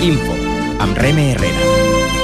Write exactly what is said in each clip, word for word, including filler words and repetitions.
Info, amb Reme Herrera.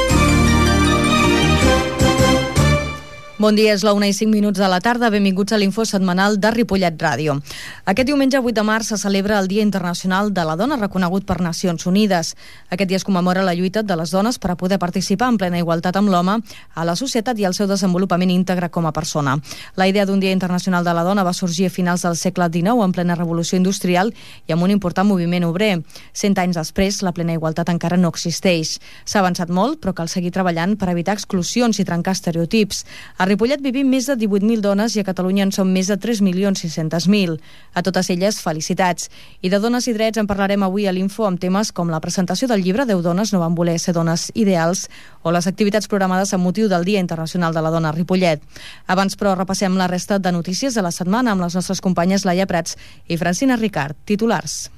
Bon dia, és la una i cinc minuts de la tarda. Benvinguts a l'Info setmanal de Ripollet Ràdio. Aquest diumenge vuit de març se celebra el Dia Internacional de la Dona, reconegut per Nacions Unides. Aquest dia es commemora la lluita de les dones per a poder participar en plena igualtat amb l'home a la societat i el seu desenvolupament íntegre com a persona. La idea d'un Dia Internacional de la Dona va sorgir a finals del segle dinou en plena revolució industrial i amb un important moviment obrer. Cent anys després, la plena igualtat encara no existeix. S'ha avançat molt, però cal seguir treballant per evitar exclusions i trencar estereotips. A Ripollet vivim més de divuit mil dones i a Catalunya en són més de tres milions sis-cents mil. A totes elles, felicitats. I de dones i drets en parlarem avui a l'Info amb temes com la presentació del llibre deu dones no van voler ser dones ideals o les activitats programades amb motiu del Dia Internacional de la Dona a Ripollet. Abans, però, repassem la resta de notícies de la setmana amb les nostres companyes Laia Prats i Francina Ricard. Titulars.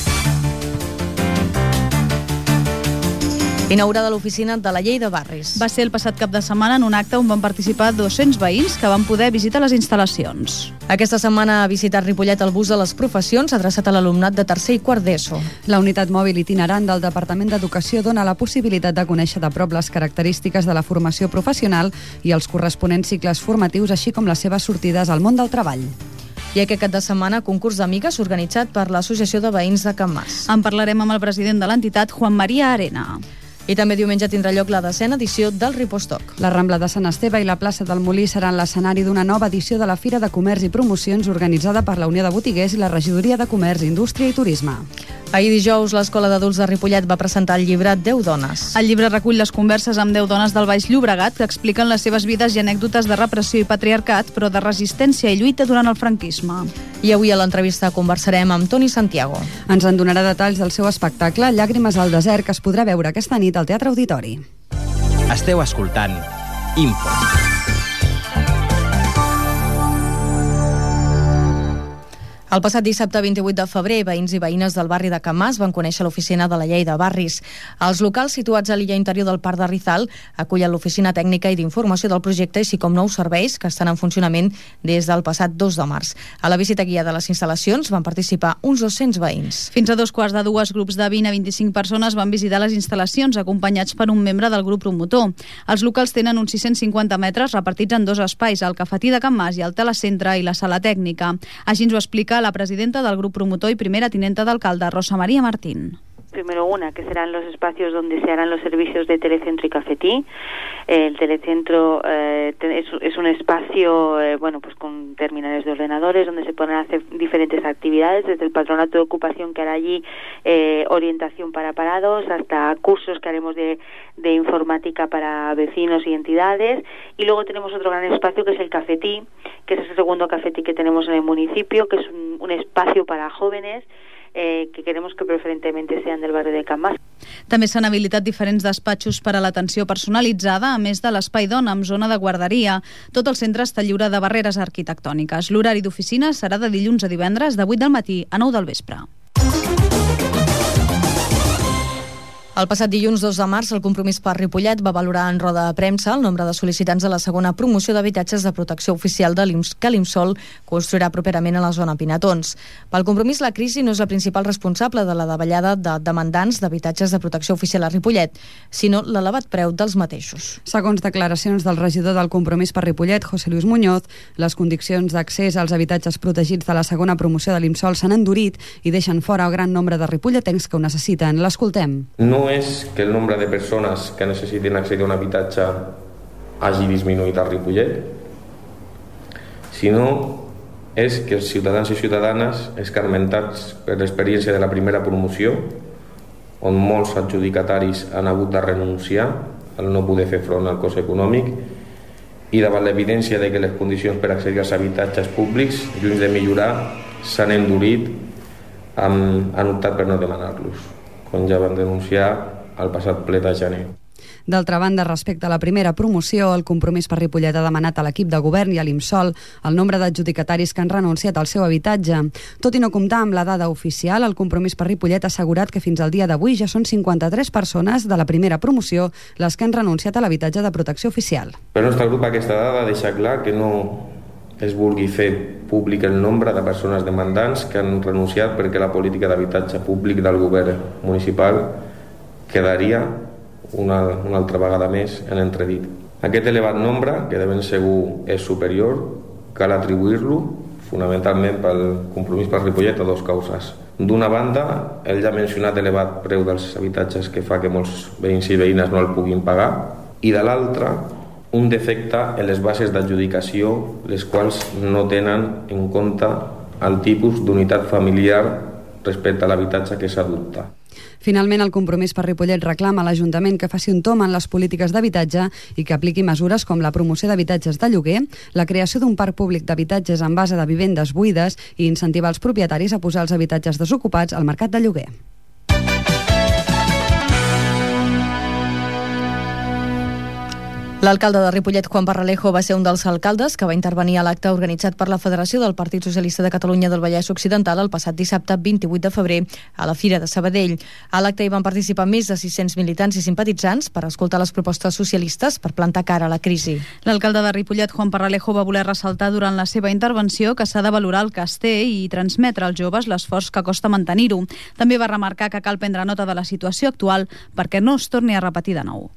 Inaugurada l'oficina de la Llei de Barris. Va ser el passat cap de setmana en un acte on van participar dos-cents veïns que van poder visitar les instal·lacions. Aquesta setmana ha visitat Ripollet el bus de les professions adreçat a l'alumnat de tercer i quart d'ESO. La unitat mòbil itinerant del Departament d'Educació dona la possibilitat de conèixer de prop les característiques de la formació professional i els corresponents cicles formatius, així com les seves sortides al món del treball. I aquest cap de setmana, concurs d'amigues organitzat per l'Associació de Veïns de Can Mas. En parlarem amb el president de l'entitat, Juan María Arena. I també diumenge tindrà lloc la desena edició del Ripostoc. La Rambla de Sant Esteve i la plaça del Molí seran l'escenari d'una nova edició de la Fira de Comerç i Promocions organitzada per la Unió de Botiguers i la Regidoria de Comerç, Indústria i Turisme. Ahir dijous, l'Escola d'Adults de Ripollet va presentar el llibre deu dones. El llibre recull les converses amb deu dones del Baix Llobregat que expliquen les seves vides i anècdotes de repressió i patriarcat, però de resistència i lluita durant el franquisme. I avui a l'entrevista conversarem amb Toni Santiago. Ens en donarà detalls del seu espectacle Llàgrimes al desert, que es podrà veure aquesta nit al Teatre Auditori. Esteu escoltant Info. El passat dissabte vint-i-vuit de febrer, veïns i veïnes del barri de Can Mas van conèixer l'oficina de la Llei de Barris. Els locals situats a l'illa interior del Parc de Rizal acullen l'oficina tècnica i d'informació del projecte, així com nous serveis que estan en funcionament des del passat dos de març. A la visita guiada de les instal·lacions van participar uns dos-cents veïns. Fins a dos quarts de dues, grups de vint a vint-i-cinc persones van visitar les instal·lacions acompanyats per un membre del grup promotor. Els locals tenen uns sis-cents cinquanta metres repartits en dos espais, el cafetí de Can Mas i el telecentre i la sala tècnica. Així ens ho explica la presidenta del grup promotor y primera tinenta de alcalde, Rosa María Martín. Primero una, que serán los espacios donde se harán los servicios de telecentro y cafetí. El telecentro eh, es, es un espacio, eh, bueno, pues con terminales de ordenadores donde se pueden hacer diferentes actividades, desde el patronato de ocupación que hará allí eh, orientación para parados, hasta cursos que haremos de, de informática para vecinos y entidades. Y luego tenemos otro gran espacio que es el cafetí, que es el segundo cafetí que tenemos en el municipio, que es un, un espacio para jóvenes Eh, que queremos que preferentemente sean del barri de Can Mas. També s'han habilitat diferents despatxos per a l'atenció personalitzada, a més de l'espai dona amb zona de guarderia. Tot el centre està lliure de barreres arquitectòniques. L'horari d'oficina serà de dilluns a divendres de vuit del matí a nou del vespre. El passat dilluns dos de març, el Compromís per Ripollet va valorar en roda de premsa el nombre de sol·licitants de la segona promoció d'habitatges de protecció oficial de l'I M S que l'IMSOL construirà properament a la zona Pinatons. Pel Compromís, la crisi no és la principal responsable de la davallada de demandants d'habitatges de protecció oficial a Ripollet, sinó l'elevat preu dels mateixos. Segons declaracions del regidor del Compromís per Ripollet, José Luis Muñoz, les condicions d'accés als habitatges protegits de la segona promoció de l'IMSOL s'han endurit i deixen fora el gran nombre de ripolletens que ho necessiten. L'escoltem. No és que el nombre de persones que necessiten accedir a un habitatge hagi disminuït a Ripollet, sinó és que els ciutadans i ciutadanes escarmentats per l'experiència de la primera promoció, on molts adjudicataris han hagut de renunciar al no poder fer front al cost econòmic, i davant l'evidència de que les condicions per accedir als habitatges públics, lluny de millorar, s'han endurit, han, han optat per no demanar-los, com ja van denunciar al passat ple de gener. D'altra banda, respecte a la primera promoció, el Compromís per Ripollet ha demanat a l'equip de govern i a l'IMSOL el nombre d'adjudicataris que han renunciat al seu habitatge. Tot i no comptar amb la dada oficial, el Compromís per Ripollet ha assegurat que fins al dia d'avui ja són cinquanta-tres persones de la primera promoció les que han renunciat a l'habitatge de protecció oficial. Per el nostre grup aquesta dada deixa clar que no es vulgui fer públic el nombre de persones demandants que han renunciat perquè la política d'habitatge públic del govern municipal quedaria una, una altra vegada més en entredit. Aquest elevat nombre, que de ben segur és superior, cal atribuir-lo fonamentalment pel Compromís per Ripollet a dues causes. D'una banda, el ja mencionat elevat preu dels habitatges que fa que molts veïns i veïnes no el puguin pagar, i de l'altra, un defecte en les bases d'adjudicació, les quals no tenen en compte el tipus d'unitat familiar respecte a l'habitatge que s'adopta. Finalment, el Compromís per Ripollet reclama a l'Ajuntament que faci un tom en les polítiques d'habitatge i que apliqui mesures com la promoció d'habitatges de lloguer, la creació d'un parc públic d'habitatges en base de vivendes buides i incentivar els propietaris a posar els habitatges desocupats al mercat de lloguer. L'alcalde de Ripollet, Juan Parralejo, va ser un dels alcaldes que va intervenir a l'acte organitzat per la Federació del Partit Socialista de Catalunya del Vallès Occidental el passat dissabte vint-i-vuit de febrer a la Fira de Sabadell. A l'acte hi van participar més de sis-cents militants i simpatitzants per escoltar les propostes socialistes per plantar cara a la crisi. L'alcalde de Ripollet, Juan Parralejo, va voler ressaltar durant la seva intervenció que s'ha de valorar el que es té i transmetre als joves l'esforç que costa mantenir-ho. També va remarcar que cal prendre nota de la situació actual perquè no es torni a repetir de nou.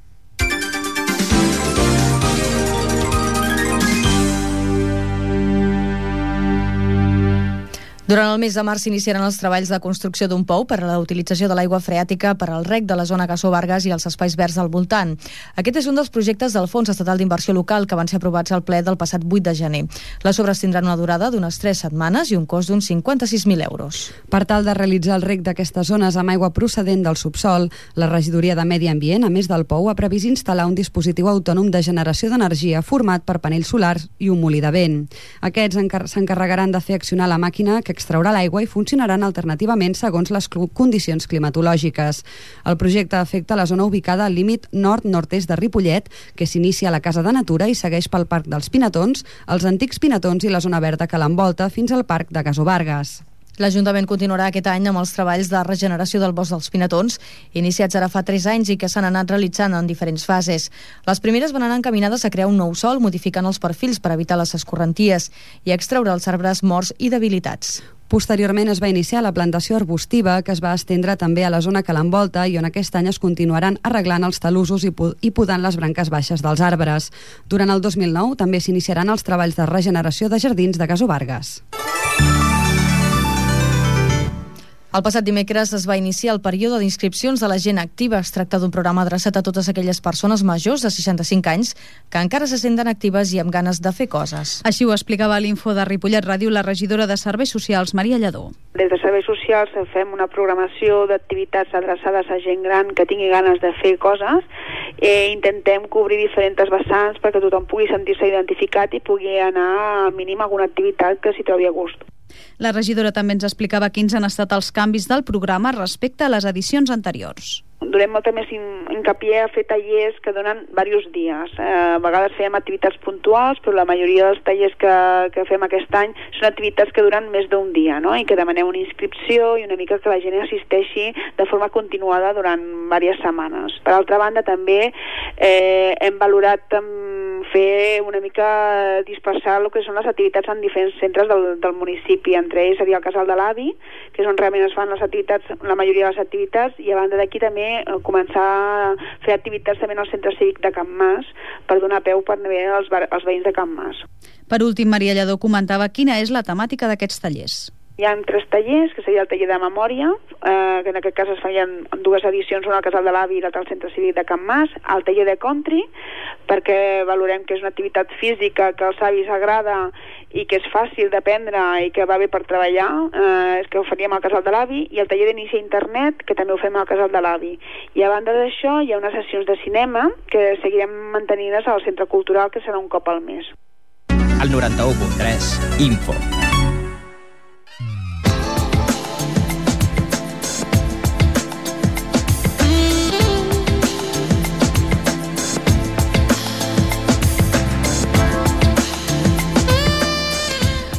Durant el mes de març s'iniciaran els treballs de construcció d'un pou per a la utilització de l'aigua freàtica per al reg de la zona Gassó-Vargas i els espais verds al voltant. Aquest és un dels projectes del Fons Estatal d'Inversió Local que van ser aprovats al ple del passat vuit de gener. Les obres tindran una durada d'unes tres setmanes i un cost d'uns cinquanta-sis mil euros. Per tal de realitzar el reg d'aquestes zones amb aigua procedent del subsol, la Regidoria de Medi Ambient, a més del pou, ha previst instal·lar un dispositiu autònom de generació d'energia format per panells solars i un molí de vent. Aquests s'encarregaran de fer accionar la màquina que extraurà l'aigua i funcionaran alternativament segons les condicions climatològiques. El projecte afecta la zona ubicada al límit nord-nord-est de Ripollet, que s'inicia a la Casa de Natura i segueix pel Parc dels Pinatons, els antics Pinatons i la zona verda que l'envolta fins al Parc de Gassó-Vargas. L'Ajuntament continuarà aquest any amb els treballs de regeneració del bosc dels Pinatons, iniciats ara fa tres anys i que s'han anat realitzant en diferents fases. Les primeres van anar encaminades a crear un nou sòl, modificant els perfils per evitar les escorrenties i extreure els arbres morts i debilitats. Posteriorment es va iniciar la plantació arbustiva, que es va estendre també a la zona que l'envolta i on aquest any es continuaran arreglant els talussos i podant les branques baixes dels arbres. Durant el dos mil nou també s'iniciaran els treballs de regeneració de jardins de Gassó-Vargas. El passat dimecres es va iniciar el període d'inscripcions de la gent activa. Es tracta d'un programa adreçat a totes aquelles persones majors de seixanta-cinc anys que encara se senten actives i amb ganes de fer coses. Així ho explicava a l'Info de Ripollet Ràdio la regidora de Serveis Socials, Maria Lledó. Des de Serveis Socials fem una programació d'activitats adreçades a gent gran que tingui ganes de fer coses i intentem cobrir diferents vessants perquè tothom pugui sentir-se identificat i pugui anar al mínim a alguna activitat que s'hi trobi a gust. La regidora també ens explicava quins han estat els canvis del programa respecte a les edicions anteriors. Donem molta més hincapié a fer tallers que donen diversos dies. Eh, a vegades fèiem activitats puntuals, però la majoria dels tallers que, que fem aquest any són activitats que duren més d'un dia, no? I que demanem una inscripció i una mica que la gent assisteixi de forma continuada durant diverses setmanes. Per altra banda, també eh, hem valorat amb fer una mica dispersar el que són les activitats en diferents centres del, del municipi. Entre ells seria el Casal de l'Avi, que és on realment es fan les activitats, la majoria de les activitats, i a banda d'aquí també començar a fer activitats també en el centre cívic de Can Mas per donar peu per als, als veïns de Can Mas. Per últim, Maria Lledó comentava quina és la temàtica d'aquests tallers. Hi ha tres tallers, que seria el taller de memòria, eh, que en aquest cas es feien dues edicions, una al Casal de l'Avi i l'altra al Centre Cívic de Can Mas, el taller de country, perquè valorem que és una activitat física que als avis agrada i que és fàcil d'aprendre i que va bé per treballar, eh, és que ho faríem al Casal de l'Avi, i el taller d'inici a internet, que també ho fem al Casal de l'Avi. I a banda d'això hi ha unes sessions de cinema que seguirem mantenides al Centre Cultural, que serà un cop al mes. El noranta-u punt tres, Info.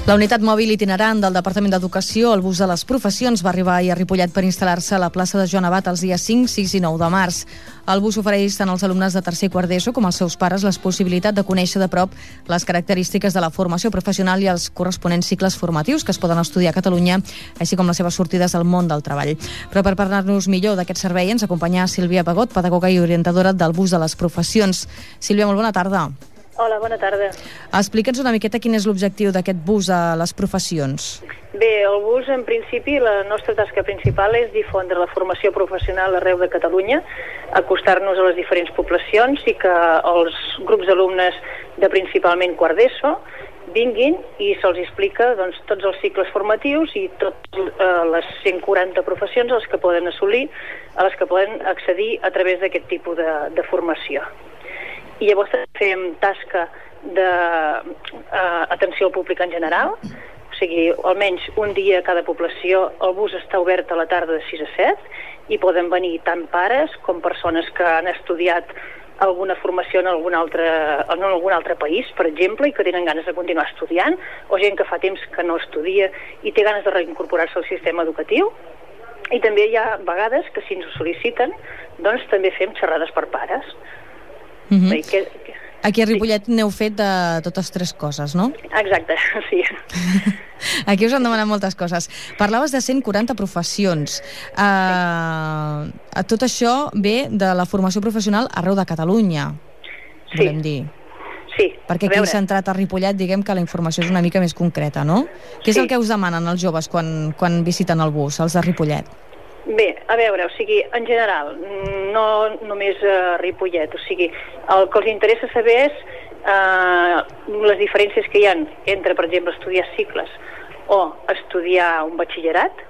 La unitat mòbil itinerant del Departament d'Educació, el bus de les professions, va arribar ahir a Ripollet per instal·lar-se a la plaça de Joan Abat els dies cinc, sis i nou de març. El bus ofereix tant als alumnes de tercer i quart d'ESO com als seus pares la possibilitat de conèixer de prop les característiques de la formació professional i els corresponents cicles formatius que es poden estudiar a Catalunya, així com les seves sortides al món del treball. Però per parlar-nos millor d'aquest servei ens acompanya Sílvia Pagot, pedagoga i orientadora del bus de les professions. Sílvia, molt bona tarda. Hola, bona tarda. Explica'ns una miqueta quin és l'objectiu d'aquest bus a les professions. Bé, el bus, en principi, la nostra tasca principal és difondre la formació professional arreu de Catalunya, acostar-nos a les diferents poblacions i que els grups d'alumnes de principalment quart d'ESO vinguin i se'ls explica doncs, tots els cicles formatius i totes eh, les cent quaranta professions a les que poden assolir, a les que poden accedir a través d'aquest tipus de, de formació. I llavors fem tasca d'atenció al públic en general, o sigui, almenys un dia a cada població. El bus està obert a la tarda de sis a set i poden venir tant pares com persones que han estudiat alguna formació en algun altre, en algun altre país, per exemple, i que tenen ganes de continuar estudiant, o gent que fa temps que no estudia i té ganes de reincorporar-se al sistema educatiu. I també hi ha vegades que, si ens ho sol·liciten, doncs també fem xerrades per pares. Mm-hmm. que, que... Aquí a Ripollet sí. N'heu fet de totes tres coses, no? Exacte, sí. Aquí us han demanat moltes coses. Parlaves de cent quaranta professions. Uh, sí. Tot això ve de la formació professional arreu de Catalunya, sí. Volem dir. Sí. Perquè aquí centrat a Ripollet, diguem que la informació és una mica més concreta, no? Què és sí. el que us demanen els joves quan, quan visiten el bus, els de Ripollet? Bé, a veure, o sigui, en general, no només a Ripollet, o sigui, el que els interessa saber és eh, les diferències que hi ha entre, per exemple, estudiar cicles o estudiar un batxillerat,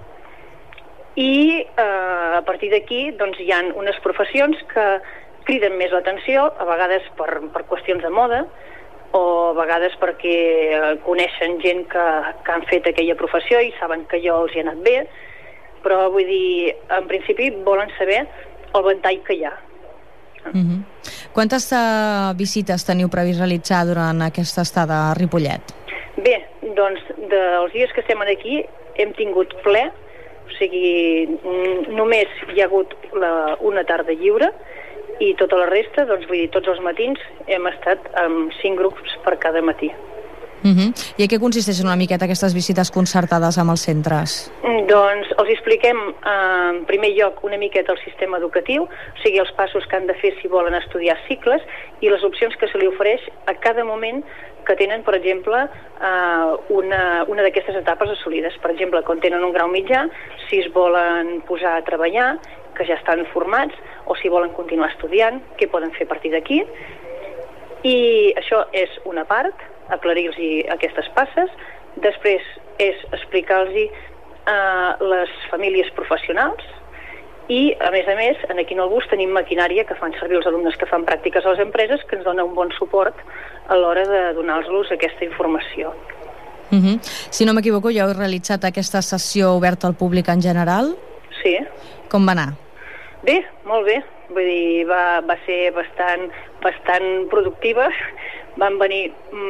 i eh, a partir d'aquí doncs, hi ha unes professions que criden més l'atenció, a vegades per, per qüestions de moda, o a vegades perquè coneixen gent que, que han fet aquella professió i saben que allò els hi ha anat bé, però vull dir, en principi volen saber el ventall que hi ha. Mm-hmm. Quantes uh, visites teniu previst realitzar durant aquesta estada a Ripollet? Bé, doncs dels dies que estem aquí hem tingut ple, o sigui, només hi ha hagut la, una tarda lliure i tota la resta, doncs vull dir, tots els matins hem estat amb cinc grups per cada matí. Uh-huh. I a què consisteixen una miqueta aquestes visites concertades amb els centres? Doncs els expliquem eh, en primer lloc una miqueta el sistema educatiu, o sigui els passos que han de fer si volen estudiar cicles i les opcions que se li ofereix a cada moment que tenen, per exemple, eh, una, una d'aquestes etapes assolides. Per exemple, quan tenen un grau mitjà, si es volen posar a treballar, que ja estan formats, o si volen continuar estudiant, què poden fer a partir d'aquí. I això és una part, aclarir-los aquestes passes. Després és explicar-los eh, les famílies professionals i, a més a més, aquí en el bus tenim maquinària que fan servir els alumnes que fan pràctiques a les empreses, que ens dona un bon suport a l'hora de donar-los aquesta informació. Uh-huh. Si no m'equivoco, ja heu realitzat aquesta sessió oberta al públic en general? Sí. Com va anar? Bé, molt bé. Vull dir, va, va ser bastant, bastant productiva. Van venir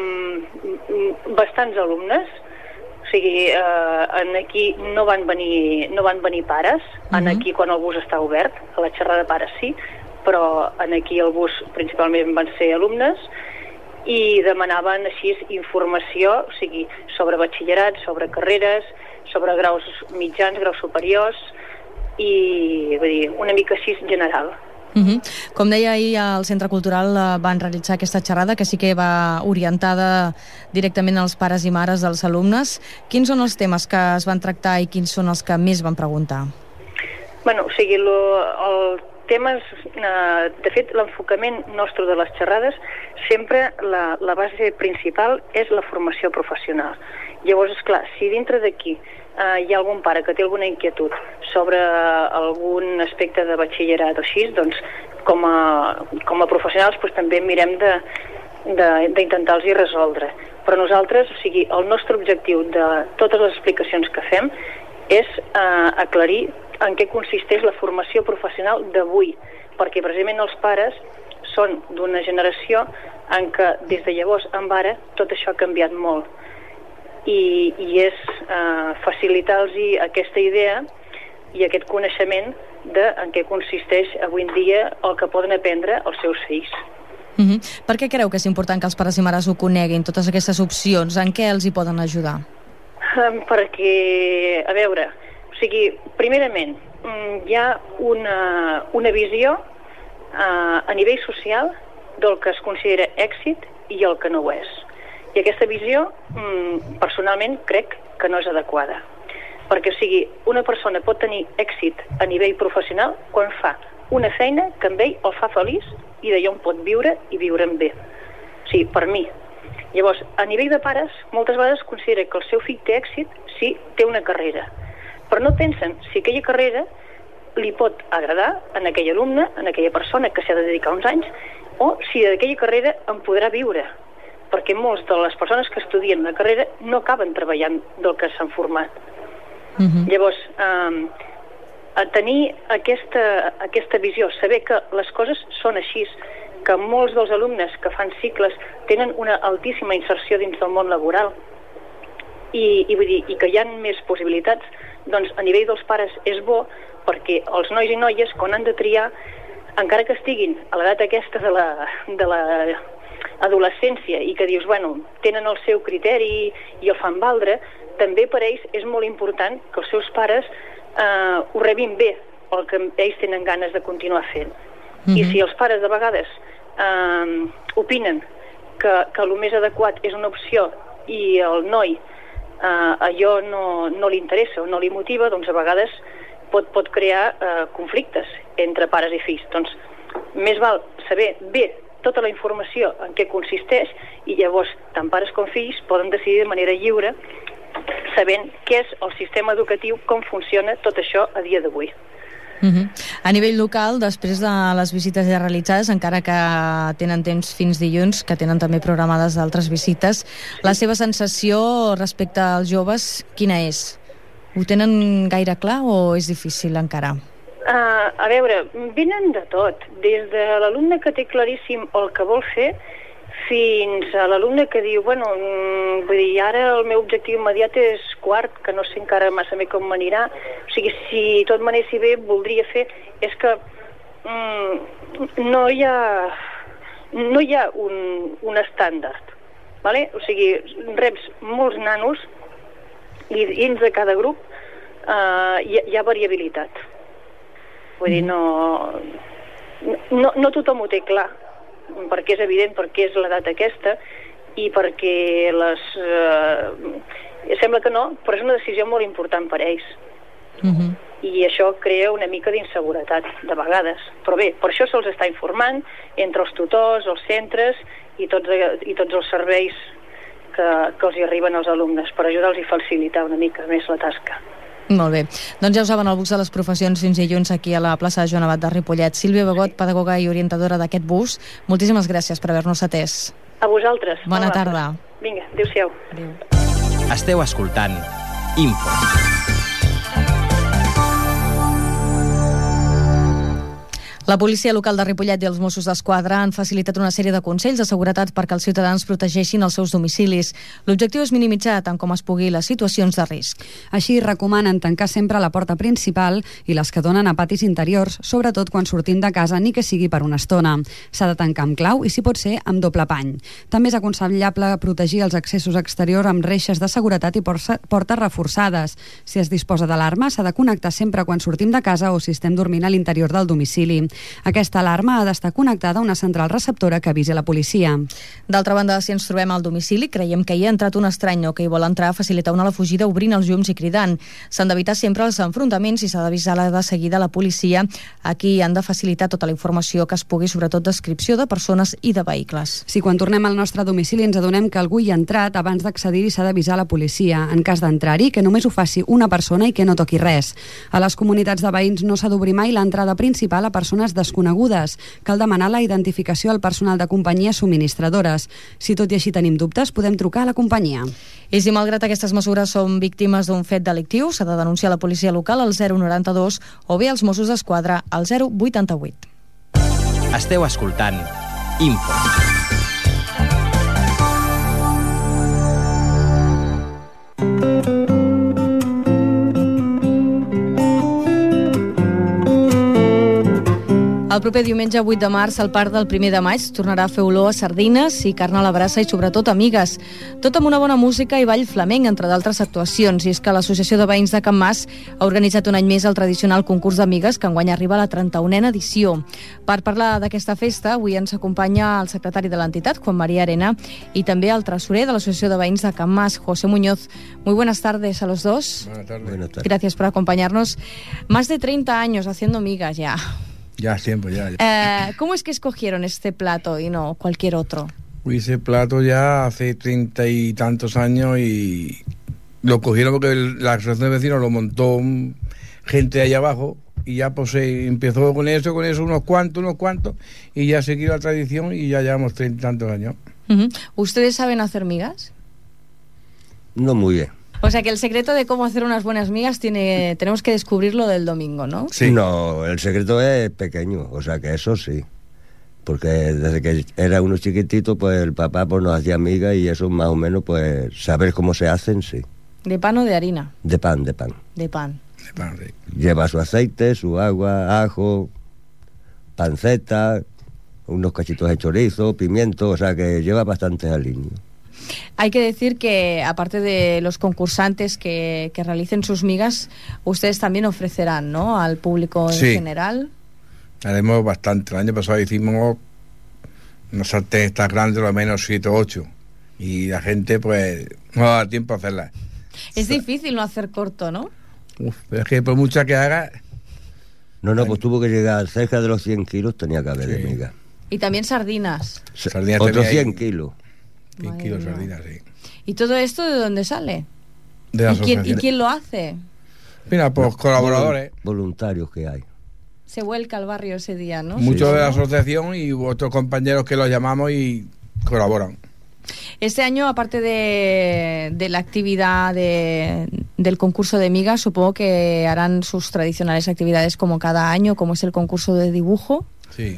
mm, bastants alumnes, o sigui, eh, en aquí no van venir, no van venir pares, uh-huh. En aquí quan el bus està obert, a la xerrada de pares sí, però en aquí el bus principalment van ser alumnes i demanaven així informació, o sigui, sobre batxillerat, sobre carreres, sobre graus mitjans, graus superiors i, vull dir, una mica així general. Uh-huh. Com deia ahir, al Centre Cultural van realitzar aquesta xerrada que sí que va orientada directament als pares i mares dels alumnes. Quins són els temes que es van tractar i quins són els que més van preguntar? Bueno, o sigui, lo, el temes, eh, de fet, l'enfocament nostre de les xerrades sempre la, la base principal és la formació professional. Llavors, esclar, si dintre d'aquí eh, hi ha algun pare que té alguna inquietud sobre algun aspecte de batxillerat o així, doncs com a, com a professionals doncs, també mirem de, de, d'intentar-los resoldre. Però nosaltres, o sigui, el nostre objectiu de totes les explicacions que fem és eh, aclarir en què consisteix la formació professional d'avui, perquè precisament els pares són d'una generació en què des de llavors en ara tot això ha canviat molt. i, i és eh, facilitar-los aquesta idea i aquest coneixement de en què consisteix avui en dia el que poden aprendre els seus fills. Uh-huh. Per què creu que és important que els pares i mares ho coneguin, totes aquestes opcions? En què els hi poden ajudar? Um, perquè, a veure, o sigui, primerament, um, hi ha una, una visió uh, a nivell social del que es considera èxit i el que no ho és. I aquesta visió, um, personalment, crec que no és adequada. Perquè, o sigui, una persona pot tenir èxit a nivell professional quan fa una feina que amb ell el fa feliç i d'allò en pot viure i viure'n bé. O sigui, per mi. Llavors, a nivell de pares, moltes vegades considera que el seu fill té èxit si té una carrera. Però no pensen si aquella carrera li pot agradar en aquell alumne, en aquella persona que s'ha de dedicar uns anys, o si d'aquella carrera en podrà viure. Perquè molts de les persones que estudien una carrera no acaben treballant del que s'han format. Uh-huh. Llavors, eh, a tenir aquesta, aquesta visió, saber que les coses són així, que molts dels alumnes que fan cicles tenen una altíssima inserció dins del món laboral i, i, vull dir, i que hi ha més possibilitats, doncs a nivell dels pares és bo, perquè els nois i noies, quan han de triar, encara que estiguin a l'edat aquesta de la, de la adolescència i que dius, bueno, tenen el seu criteri i el fan valdre, també per ells és molt important que els seus pares eh, ho rebin bé, el que ells tenen ganes de continuar fent. Mm-hmm. I si els pares de vegades eh, opinen que, que el més adequat és una opció i el noi eh, allò no, no li interessa o no li motiva, doncs a vegades pot, pot crear eh, conflictes entre pares i fills. Doncs més val saber bé tota la informació en què consisteix i llavors tant pares com fills poden decidir de manera lliure sabent què és el sistema educatiu, com funciona tot això a dia d'avui. Uh-huh. A nivell local, després de les visites ja realitzades, encara que tenen temps fins dilluns, que tenen també programades d'altres visites, la seva sensació respecte als joves, quina és? Ho tenen gaire clar o és difícil encara? Uh, a veure, venen de tot, des de l'alumne que té claríssim el que vol fer fins a l'alumne que diu, bueno, vull dir, ara el meu objectiu immediat és quart, que no sé encara massa bé com m'anirà. O sigui, si tot m'anessi bé, voldria fer... És que mm, no hi ha, no hi ha un, un estàndard, vale? O sigui, reps molts nanos i dins de cada grup uh, hi, hi ha variabilitat. Vull dir, no, no, no tothom ho té clar, perquè és evident, perquè és l'edat aquesta i perquè les eh, sembla que no, però és una decisió molt important per ells. Uh-huh. I això crea una mica d'inseguretat de vegades, però bé, per això se'ls està informant entre els tutors, els centres i tots, i tots els serveis que, que els hi arriben als alumnes per ajudar-los i facilitar una mica més la tasca. Molt bé. Doncs ja ho saben, el bus de les professions fins dilluns aquí a la plaça de Joan Abat de Ripollet. Sílvia Bagot, pedagoga i orientadora d'aquest bus, moltíssimes gràcies per haver-nos atès. A vosaltres. Bona tarda. Vinga, adéu-siau. Adéu. Esteu escoltant Info. La policia local de Ripollet i els Mossos d'Esquadra han facilitat una sèrie de consells de seguretat perquè els ciutadans protegeixin els seus domicilis. L'objectiu és minimitzar tant com es pugui les situacions de risc. Així recomanen tancar sempre la porta principal i les que donen a patis interiors, sobretot quan sortim de casa, ni que sigui per una estona. S'ha de tancar amb clau i, si pot ser, amb doble pany. També és aconsellable protegir els accessos exteriors amb reixes de seguretat i portes reforçades. Si es disposa d'alarma, s'ha de connectar sempre quan sortim de casa o si estem dormint a l'interior del domicili. Aquesta alarma ha d'estar connectada a una central receptora que avisi la policia. D'altra banda, si ens trobem al domicili, creiem que hi ha entrat un estrany o que hi vol entrar, facilitar-ne la fugida obrint els llums i cridant. S'han d'evitar sempre els enfrontaments i s'ha d'avisar de seguida la policia. Aquí han de facilitar tota la informació que es pugui, sobretot descripció de persones i de vehicles. Si quan tornem al nostre domicili ens adonem que algú hi ha entrat, abans d'accedir-hi s'ha d'avisar la policia. En cas d'entrar-hi, que només ho faci una persona i que no toqui res. A les comunitats de veïns no s'ha d'obrir mai l'entrada principal a persones desconegudes. Cal demanar la identificació al personal de companyies subministradores. Si tot i així tenim dubtes, podem trucar a la companyia. I si malgrat aquestes mesures són víctimes d'un fet delictiu, s'ha de denunciar a la policia local al zero noranta-dos o bé als Mossos d'Esquadra al zero vuitanta-vuit. Esteu escoltant Info. El proper diumenge vuit de març, el parc del primer de maig tornarà a fer olor a sardines i carn a la brasa i sobretot amigues. Tot amb una bona música i ball flamenc, entre d'altres actuacions. I és que l'Associació de Veïns de Can Mas ha organitzat un any més el tradicional concurs d'amigues, que enguany arriba a la trenta-unena edició. Per parlar d'aquesta festa, avui ens acompanya el secretari de l'entitat, Juan María Arena, y també el tresorer de l'Associació de Veïns de Can Mas, José Muñoz. Muy buenas tardes a los dos. Buenas tardes. Buenas tardes. Gracias por acompañarnos. Más de treinta años haciendo migas ya. Ya, siempre, ya. ya. Eh, ¿Cómo es que escogieron este plato y no cualquier otro? Hice plato ya hace treinta y tantos años y lo cogieron porque el, la asociación de vecinos lo montó gente ahí abajo y ya pues se empezó con eso, con eso, unos cuantos, unos cuantos, y ya seguido la tradición y ya llevamos treinta y tantos años. Uh-huh. ¿Ustedes saben hacer migas? No muy bien. O sea que el secreto de cómo hacer unas buenas migas tiene, tenemos que descubrirlo del domingo, ¿no? Sí. No, el secreto es pequeño, o sea que eso sí. Porque desde que era uno chiquitito, pues el papá pues nos hacía migas y eso más o menos, pues saber cómo se hacen, sí. ¿De pan o de harina? De pan, de pan. De pan. De pan, sí. Lleva su aceite, su agua, ajo, panceta, unos cachitos de chorizo, pimiento, o sea que lleva bastantes aliños. Hay que decir que, aparte de los concursantes que, que realicen sus migas, ustedes también ofrecerán, ¿no?, al público en sí. general. Haremos bastante. El año pasado hicimos unas sartenes tan grandes, lo menos siete o ocho. Y la gente, pues, no va a dar tiempo a hacerlas. Es difícil no hacer corto, ¿no? Uf, es que por mucha que haga... No, no, pues tuvo que llegar cerca de los cien kilos, tenía que haber sí. de migas. Y también sardinas. Sardinas Otros cien kilos. cien kilos de sardinas, sí. ¿Y todo esto de dónde sale? De la ¿Y, quién, ¿Y asociación. quién lo hace? Mira, pues No, colaboradores. Voluntarios que hay. Se vuelca al barrio ese día, ¿no? Muchos Sí, de la sí. asociación y otros compañeros que los llamamos y colaboran. Este año, aparte de, de la actividad de, del concurso de migas, supongo que harán sus tradicionales actividades como cada año, como es el concurso de dibujo. Sí.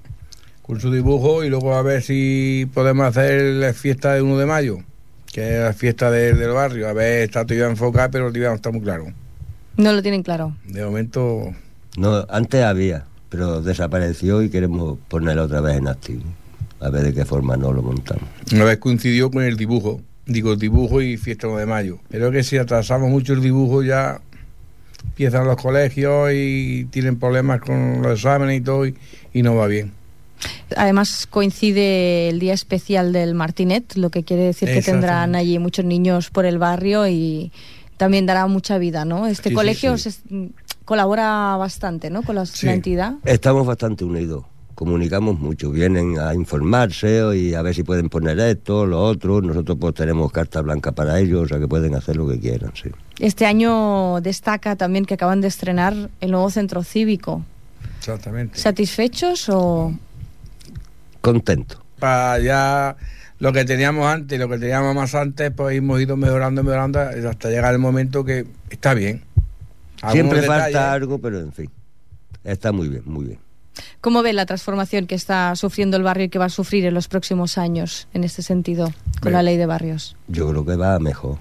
Curso de dibujo y luego a ver si podemos hacer la fiesta de uno de mayo, que es la fiesta de, del barrio. A ver, está todo enfocado, pero el no está muy claro. No lo tienen claro. De momento... No, antes había, pero desapareció y queremos ponerlo otra vez en activo. A ver de qué forma no lo montamos. Una vez coincidió con el dibujo. Digo, el dibujo y fiesta uno de mayo. Pero que si atrasamos mucho el dibujo ya empiezan los colegios y tienen problemas con los exámenes y todo y, y no va bien. Además coincide el día especial del Martinet, lo que quiere decir que tendrán allí muchos niños por el barrio y también dará mucha vida, ¿no? Este sí, colegio sí, sí. Se, colabora bastante, ¿no?, con la, sí. la entidad. Estamos bastante unidos, comunicamos mucho, vienen a informarse y a ver si pueden poner esto, lo otro. Nosotros pues tenemos carta blanca para ellos, o sea que pueden hacer lo que quieran, sí. Este año destaca también que acaban de estrenar el nuevo centro cívico. Exactamente. ¿Satisfechos o...? Contento. Para ya lo que teníamos antes, lo que teníamos más antes, pues hemos ido mejorando, mejorando hasta llegar el momento que está bien. Siempre Algunos falta detalles, algo, pero en fin, está muy bien, muy bien. ¿Cómo ve la transformación que está sufriendo el barrio y que va a sufrir en los próximos años en este sentido, con Bien. la ley de barrios? Yo creo que va mejor.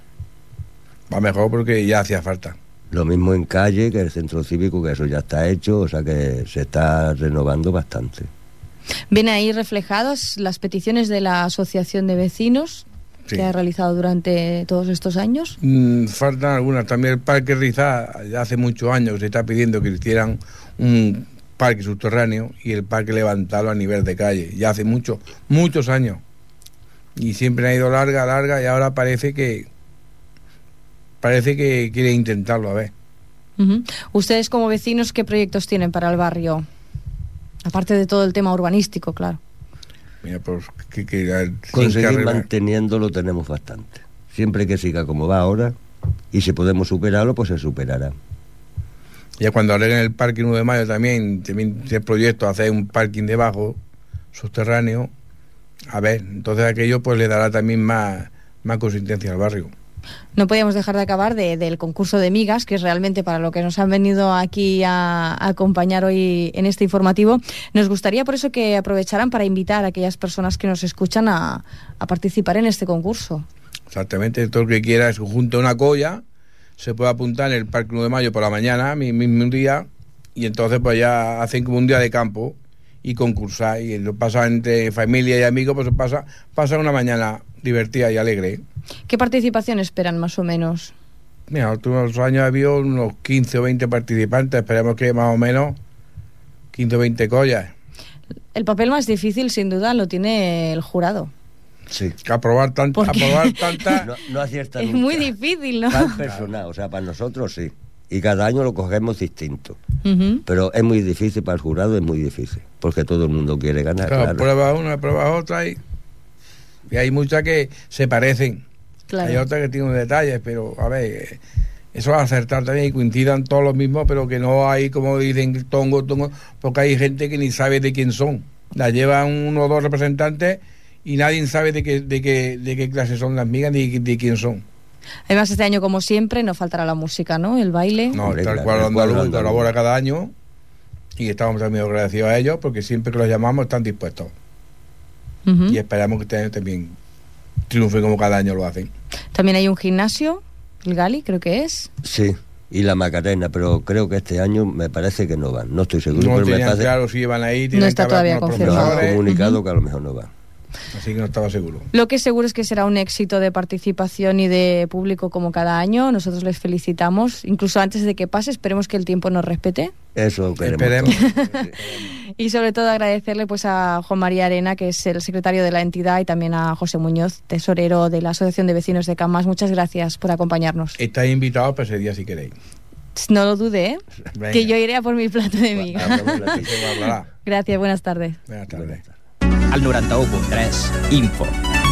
Va mejor porque ya hacía falta. Lo mismo en calle que el centro cívico, que eso ya está hecho, o sea que se está renovando bastante. ¿Ven ahí reflejadas las peticiones de la Asociación de Vecinos Sí. que ha realizado durante todos estos años? Mm, faltan algunas. También el Parque Rizá, ya hace muchos años se está pidiendo que hicieran un parque subterráneo y el parque levantarlo a nivel de calle. Ya hace muchos, muchos años. Y siempre ha ido larga, larga y ahora parece que parece que quiere intentarlo, a ver. Uh-huh. Ustedes como vecinos, ¿qué proyectos tienen para el barrio? Aparte de todo el tema urbanístico, claro. Mira, pues que, que, Conseguir manteniéndolo tenemos bastante. Siempre que siga como va ahora, y si podemos superarlo, pues se superará. Ya cuando arreglen el parque uno de mayo también, también el proyecto hacer un parking debajo, subterráneo, a ver, entonces aquello pues le dará también más, más consistencia al barrio. No podíamos dejar de acabar de, del concurso de migas, que es realmente para lo que nos han venido aquí a, a acompañar hoy en este informativo. Nos gustaría por eso que aprovecharan para invitar a aquellas personas que nos escuchan a, a participar en este concurso. Exactamente, todo el que quiera es junto a una colla, se puede apuntar en el Parque uno de mayo por la mañana, mi mismo día, y entonces pues ya hacen como un día de campo y concursar, y lo pasa entre familia y amigos, pues pasa, pasa una mañana divertida y alegre. ¿Qué participación esperan más o menos? Mira, los últimos años había unos quince o veinte participantes, esperemos que más o menos quince o veinte collas. El papel más difícil, sin duda, lo tiene el jurado. Sí. Que aprobar tantas... Tanta... No, no acierta es nunca. Muy difícil, ¿no? Tal persona, o sea, para nosotros sí. Y cada año lo cogemos distinto. Uh-huh. Pero es muy difícil para el jurado, es muy difícil. Porque todo el mundo quiere ganar. Claro, claro. Prueba una, prueba otra y, y hay muchas que se parecen. Claro. Hay otras que tienen detalles, pero a ver, eso va a acertar también y coincidan todos los mismos, pero que no hay, como dicen, tongo, tongo, porque hay gente que ni sabe de quién son. La llevan uno o dos representantes y nadie sabe de qué, de qué, de qué clase son las migas ni de quién son. Además, este año, como siempre, no faltará la música, ¿no? El baile. No, tal cual andaluz colabora cada año y estamos también agradecidos a ellos porque siempre que los llamamos están dispuestos. Uh-huh. Y esperamos que este año también triunfen como cada año lo hacen. También hay un gimnasio, el Gali, creo que es. Sí, y la Macarena, pero creo que este año me parece que no van. No estoy seguro. No pero tenían me parece... claro si iban ahí. No está todavía confirmado. Nos han comunicado uh-huh. que a lo mejor no van. Así que no estaba seguro. Lo que seguro es que será un éxito de participación y de público como cada año. Nosotros les felicitamos. Incluso antes de que pase, esperemos que el tiempo nos respete. Eso queremos. Esperemos. Y sobre todo agradecerle pues a Juan María Arena, que es el secretario de la entidad, y también a José Muñoz, tesorero de la Asociación de Vecinos de Can Mas. Muchas gracias por acompañarnos. Estáis invitados para ese día si queréis. No lo dude, ¿eh? Que yo iré a por mi plato de miga. Gracias, buenas tardes. Buenas tardes. Al noranta-u punt tres, Info.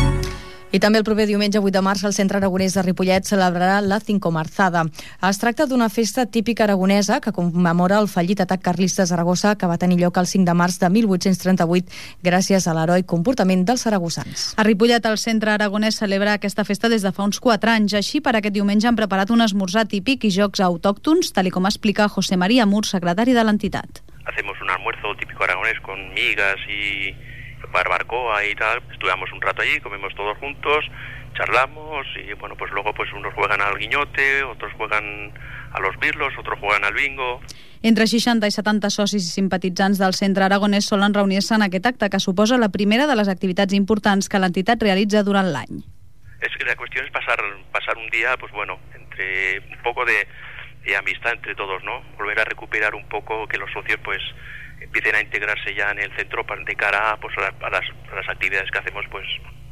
I també el proper diumenge vuit de març el Centre Aragonès de Ripollet celebrarà la Cinco Marzada. Es tracta d'una festa típica aragonesa que commemora el fallit atac carlista a Saragossa que va tenir lloc el cinc de març de mil vuit-cents trenta-vuit gràcies a l'heroi comportament dels saragossans. A Ripollet el Centre Aragonès celebra aquesta festa des de fa uns quatre anys. Així, per aquest diumenge han preparat un esmorzar típic i jocs autòctons, tal com explica José María Mur, secretari de l'entitat. Hacemos un almuerzo típico aragonés con migas y barbacoa y tal, estudiamos un rato allí, comemos todos juntos, charlamos y bueno, pues luego pues unos juegan al guiñote, otros juegan a los birlos, otros juegan al bingo. Entre seixanta i setanta socis i simpatitzants del Centre Aragonès solen reunir-se en aquest acte, que suposa la primera de les activitats importants que l'entitat realitza durant l'any. Es que la cuestión es pasar, pasar un día, pues bueno, entre un poco de, de amistad entre todos, ¿no? Volver a recuperar un poco, que los socios pues empiecen a integrarse ya en el centro de cara pues, a, las, a las actividades que hacemos pues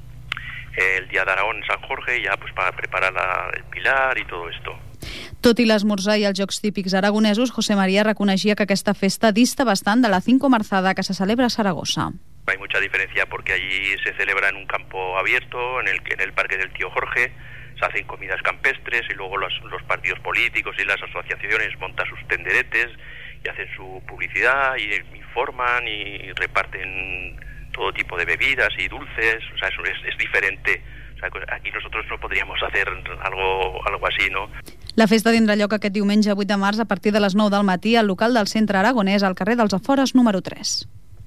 el Día de Aragón en San Jorge, ya pues para preparar la, el Pilar y todo esto. Tot i l'esmorzar i els jocs típics aragonesos, José María reconeixia que aquesta festa dista bastant de la Cinco Marzada que se celebra a Saragossa. Hay mucha diferencia porque allí se celebra en un campo abierto, en el, en el Parque del Tío Jorge, se hacen comidas campestres y luego los, los partidos políticos y las asociaciones montan sus tenderetes y hacen su publicidad y informan y reparten todo tipo de bebidas y dulces, o sea, eso es, es diferente. O sea, aquí nosotros no podríamos hacer algo, algo así, ¿no? La festa tindrà lloc aquest diumenge vuit de març a partir de les nou del matí al local del Centre Aragonès al carrer dels Afores número tres.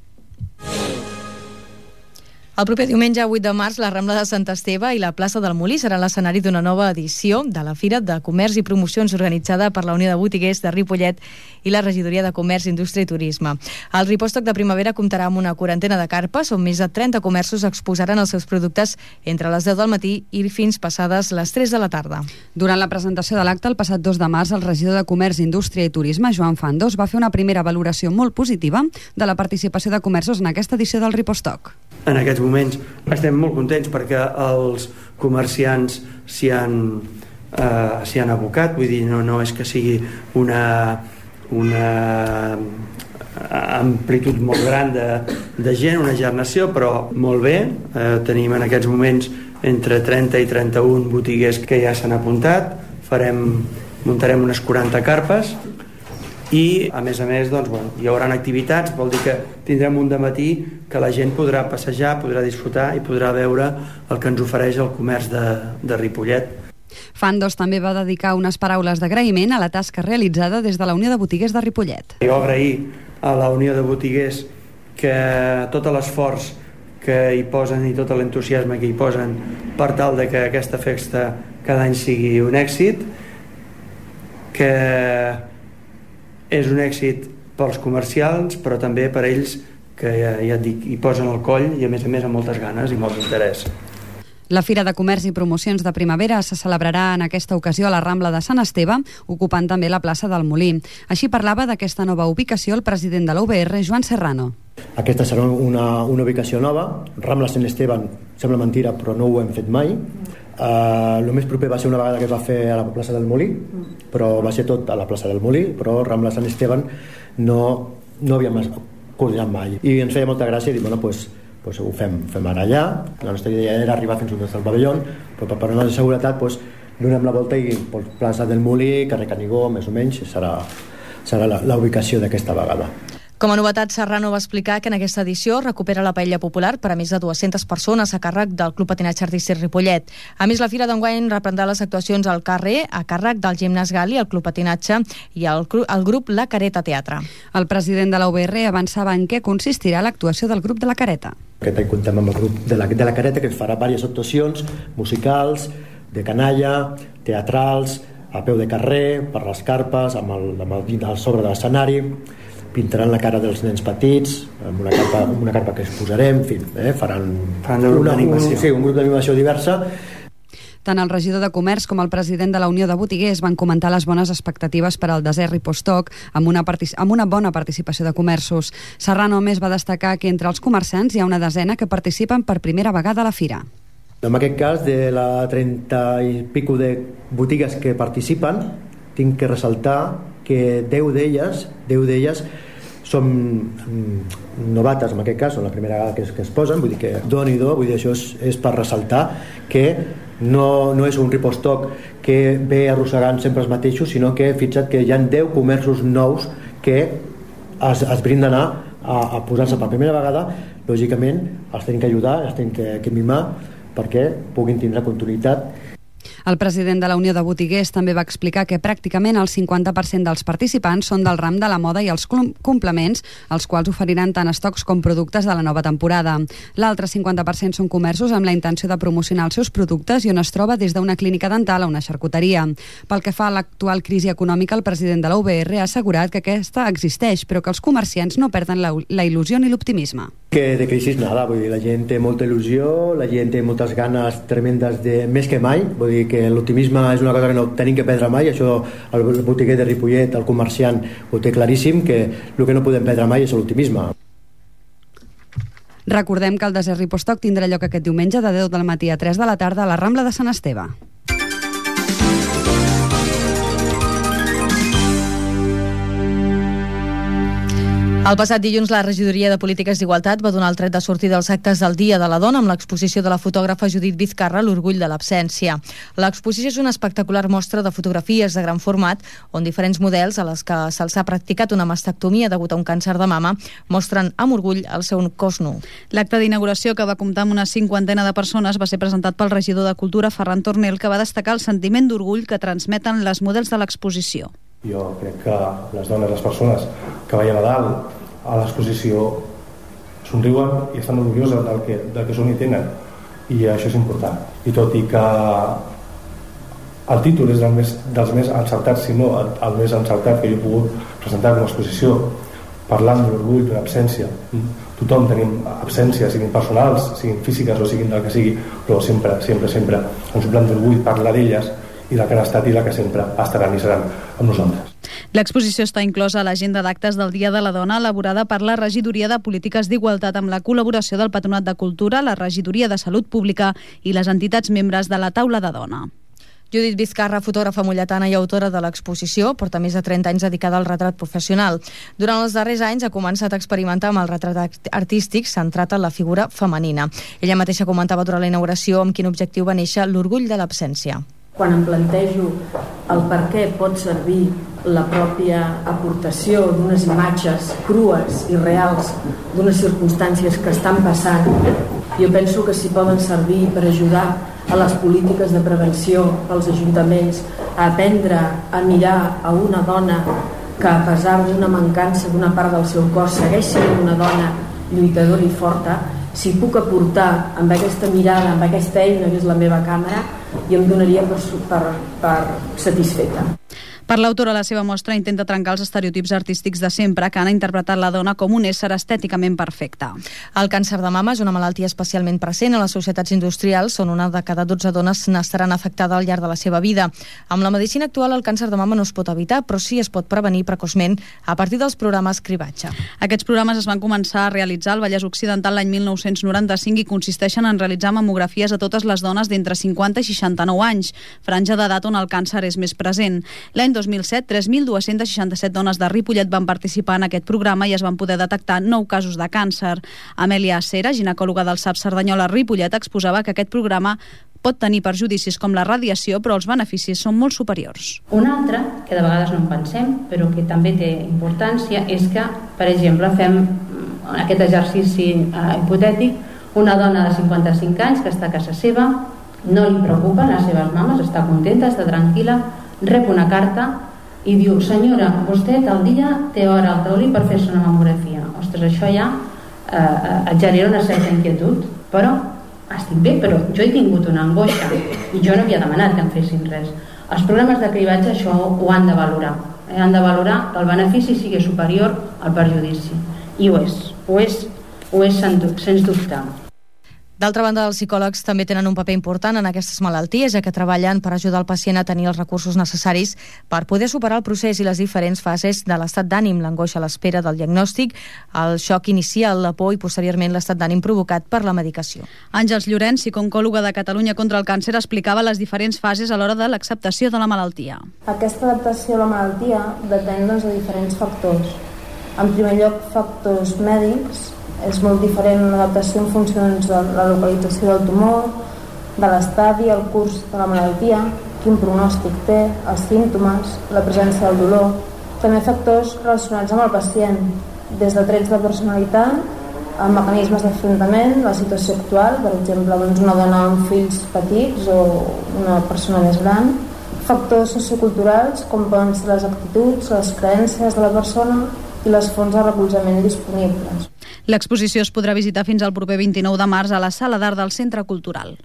El proper diumenge vuit de març, la Rambla de Sant Esteve i la plaça del Molí serà l'escenari d'una nova edició de la Fira de Comerç i Promocions organitzada per la Unió de Botiguers de Ripollet i la Regidoria de Comerç, Indústria i Turisme. El Ripostoc de primavera comptarà amb una quarantena de carpes on més de trenta comerços exposaran els seus productes entre les deu del matí i fins passades les tres de la tarda. Durant la presentació de l'acte, el passat dos de març, el regidor de Comerç, Indústria i Turisme, Joan Fandos, va fer una primera valoració molt positiva de la participació de comerços en aquesta edició del Ripostoc. En aquests moments estem molt contents perquè els comerciants s'hi han, eh, s'hi han abocat, vull dir, no, no és que sigui una, una amplitud molt gran de, de gent, una gernació, però molt bé. Eh, tenim en aquests moments entre trenta i trenta-un botiguers que ja s'han apuntat, farem, muntarem unes quaranta carpes i a més a més doncs, bueno, hi haurà activitats, vol dir que tindrem un dematí que la gent podrà passejar, podrà disfrutar i podrà veure el que ens ofereix el comerç de, de Ripollet. Fandos també va dedicar unes paraules d'agraïment a la tasca realitzada des de la Unió de Botiguers de Ripollet. Jo agrair a la Unió de Botiguers que tot l'esforç que hi posen i tot l'entusiasme que hi posen per tal de que aquesta festa cada any sigui un èxit, que és un èxit pels comerciants, però també per ells que ja, ja et dic, hi posen el coll i a més a més amb moltes ganes i molt interès. La Fira de Comerç i Promocions de Primavera se celebrarà en aquesta ocasió a la Rambla de Sant Esteve, ocupant també la plaça del Molí. Així parlava d'aquesta nova ubicació el president de la U B R, Joan Serrano. Aquesta serà una, una ubicació nova. Rambla Sant Esteve, sembla mentira, però no ho hem fet mai. Uh, el més proper va ser una vegada que es va fer a la plaça del Molí, però va ser tot a la plaça del Molí, però Rambla Sant Esteve no, no havíem coordinat mai. I ens feia molta gràcia i dir, bueno, pues, pues ho fem, fem ara allà. La nostra idea era arribar fins al pavelló, però per una de seguretat pues, donem la volta i pues, plaça del Molí, carrer Canigó, més o menys, serà, serà la, la ubicació d'aquesta vegada. Com a novetat, Serrano va explicar que en aquesta edició recupera la paella popular per a més de dues-centes persones a càrrec del Club Patinatge Artístic Ripollet. A més, la fira d'enguany reprendrà les actuacions al carrer a càrrec del Gimnàs Gali, el Club Patinatge i el, el grup La Careta Teatre. El president de la U B R avançava en què consistirà l'actuació del grup de La Careta. Aquest any comptem amb el grup de la, de la Careta, que farà diverses actuacions musicals, de canalla, teatrals, a peu de carrer, per les carpes, amb el, amb el, el sobre de l'escenari. Pintaran la cara dels nens petits amb una carpa, amb una carpa que exposarem, en fi, eh, faran, faran una, un, sí, un grup d'animació diversa. Tant el regidor de Comerç com el president de la Unió de Botiguers van comentar les bones expectatives per al desè Ripostock amb una, amb una bona participació de comerços. Serrano més va destacar que entre els comerciants hi ha una desena que participen per primera vegada a la fira. En aquest cas, de la trenta i pico de botigues que participen, tinc que ressaltar que deu d'elles deu d'elles són novates, en aquest cas, són la primera vegada que es, que es posen, vull dir que doni-do, vull dir, això és, és per ressaltar que no, no és un Ripostock que ve arrossegant sempre els mateixos, sinó que fixa't que hi ha deu comerços nous que es, es brinden a, a, a posar-se per primera vegada. Lògicament els tenim que ajudar, els tenim que, que mimar perquè puguin tindre continuïtat. El president de la Unió de Botiguers també va explicar que pràcticament el cinquanta per cent dels participants són del ram de la moda i els complements, els quals oferiran tant estocs com productes de la nova temporada. L'altre cinquanta per cent són comerços amb la intenció de promocionar els seus productes i on es troba des d'una clínica dental a una xarcuteria. Pel que fa a l'actual crisi econòmica, el president de la U B R ha assegurat que aquesta existeix, però que els comerciants no perden la, la il·lusió ni l'optimisme. Que de crisi nada, vull dir, la gent té molta il·lusió, la gent té moltes ganes tremendes de més que mai, vull dir que l'optimisme és una cosa que no tenim que perdre mai, això el botiguer de Ripollet, el comerciant, ho té claríssim, que el que no podem perdre mai és l'optimisme. Recordem que el desè Ripostock tindrà lloc aquest diumenge de deu del matí a tres de la tarda a la Rambla de Sant Esteve. El passat dilluns la Regidoria de Polítiques d'Igualtat va donar el tret de sortida als actes del Dia de la Dona amb l'exposició de la fotògrafa Judit Vizcarra, L'orgull de l'absència. L'exposició és una espectacular mostra de fotografies de gran format on diferents models a les que se'ls ha practicat una mastectomia degut a un càncer de mama mostren amb orgull el seu cos nu. L'acte d'inauguració, que va comptar amb una cinquantena de persones, va ser presentat pel regidor de Cultura, Ferran Tornel, que va destacar el sentiment d'orgull que transmeten les models de l'exposició. Jo crec que les dones, les persones que veien a dalt a l'exposició somriuen i estan orgulloses del que, del que són i tenen, i això és important. I tot i que el títol és del més, dels més encertats, si no el, el més encertat que jo he pogut presentar com a exposició, parlant de l'orgull d'una absència. Tothom tenim absències, siguin personals, siguin físiques o siguin del que sigui, però sempre, sempre, sempre ens omplem d'orgull parlar d'elles i la que han estat i la que sempre estaran i seran amb nosaltres. L'exposició està inclosa a l'agenda d'actes del Dia de la Dona elaborada per la Regidoria de Polítiques d'Igualtat amb la col·laboració del Patronat de Cultura, la Regidoria de Salut Pública i les entitats membres de la Taula de Dona. Judit Vizcarra, fotògrafa molletana i autora de l'exposició, porta més de trenta anys dedicada al retrat professional. Durant els darrers anys ha començat a experimentar amb el retrat artístic centrat en la figura femenina. Ella mateixa comentava durant la inauguració amb quin objectiu va néixer L'orgull de l'absència. Quan em plantejo el per què pot servir la pròpia aportació d'unes imatges crues i reals d'unes circumstàncies que estan passant, jo penso que si poden servir per ajudar a les polítiques de prevenció als ajuntaments a aprendre a mirar a una dona que a pesar d'una mancança d'una part del seu cos segueix sent una dona lluitadora i forta, si puc aportar amb aquesta mirada, amb aquesta eina que és la meva càmera, jo em donaria per, per, per satisfeta. Per l'autora, la seva mostra intenta trencar els estereotips artístics de sempre que han interpretat la dona com un ésser estèticament perfecte. El càncer de mama és una malaltia especialment present a les societats industrials, on una de cada dotze dones n'estaran afectada al llarg de la seva vida. Amb la medicina actual, el càncer de mama no es pot evitar, però sí es pot prevenir precoçment a partir dels programes Cribatge. Aquests programes es van començar a realitzar al Vallès Occidental l'any mil nou-cents noranta-cinc i consisteixen en realitzar mamografies a totes les dones d'entre cinquanta i seixanta-nou anys, franja d'edat on el càncer és més present. L'any dos mil set, tres mil dues-centes seixanta-set dones de Ripollet van participar en aquest programa i es van poder detectar nou casos de càncer. Amèlia Acera, ginecòloga del S A P Cerdanyola Ripollet, exposava que aquest programa pot tenir perjudicis com la radiació, però els beneficis són molt superiors. Un altre, que de vegades no en pensem, però que també té importància, és que, per exemple, fem aquest exercici eh, hipotètic, una dona de cinquanta-cinc anys que està a casa seva, no li preocupen les seves mames, està contenta, està tranquil·la, rep una carta i diu: senyora, vostè tal dia té hora al taulí per fer-se una mamografia. Ostres, això ja eh, et genera una certa inquietud, però estic bé, però jo he tingut una angoixa i jo no havia demanat que em fessin res. Els programes de cribatge això ho han de valorar, eh? han de valorar que el benefici sigui superior al perjudici, i ho és, ho és, ho és sens dubte. D'altra banda, els psicòlegs també tenen un paper important en aquestes malalties, ja que treballen per ajudar el pacient a tenir els recursos necessaris per poder superar el procés i les diferents fases de l'estat d'ànim, l'angoixa a l'espera del diagnòstic, el xoc inicial, la por i posteriorment l'estat d'ànim provocat per la medicació. Àngels Llorenç, psicòloga de Catalunya contra el Càncer, explicava les diferents fases a l'hora de l'acceptació de la malaltia. Aquesta adaptació a la malaltia depèn doncs, de diferents factors. En primer lloc, factors mèdics. És molt diferent l'adaptació en funció doncs, de la localització del tumor, de l'estadi, el curs de la malaltia, quin pronòstic té, els símptomes, la presència del dolor. També factors relacionats amb el pacient, des de trets de personalitat, a mecanismes d'afrontament, la situació actual, per exemple, doncs una dona amb fills petits o una persona més gran, factors socioculturals com poden ser les actituds, les creences de la persona i les fonts de recolzament disponibles. L'exposició es podrà visitar fins al proper vint-i-nou de març a la Sala d'Art del Centre Cultural.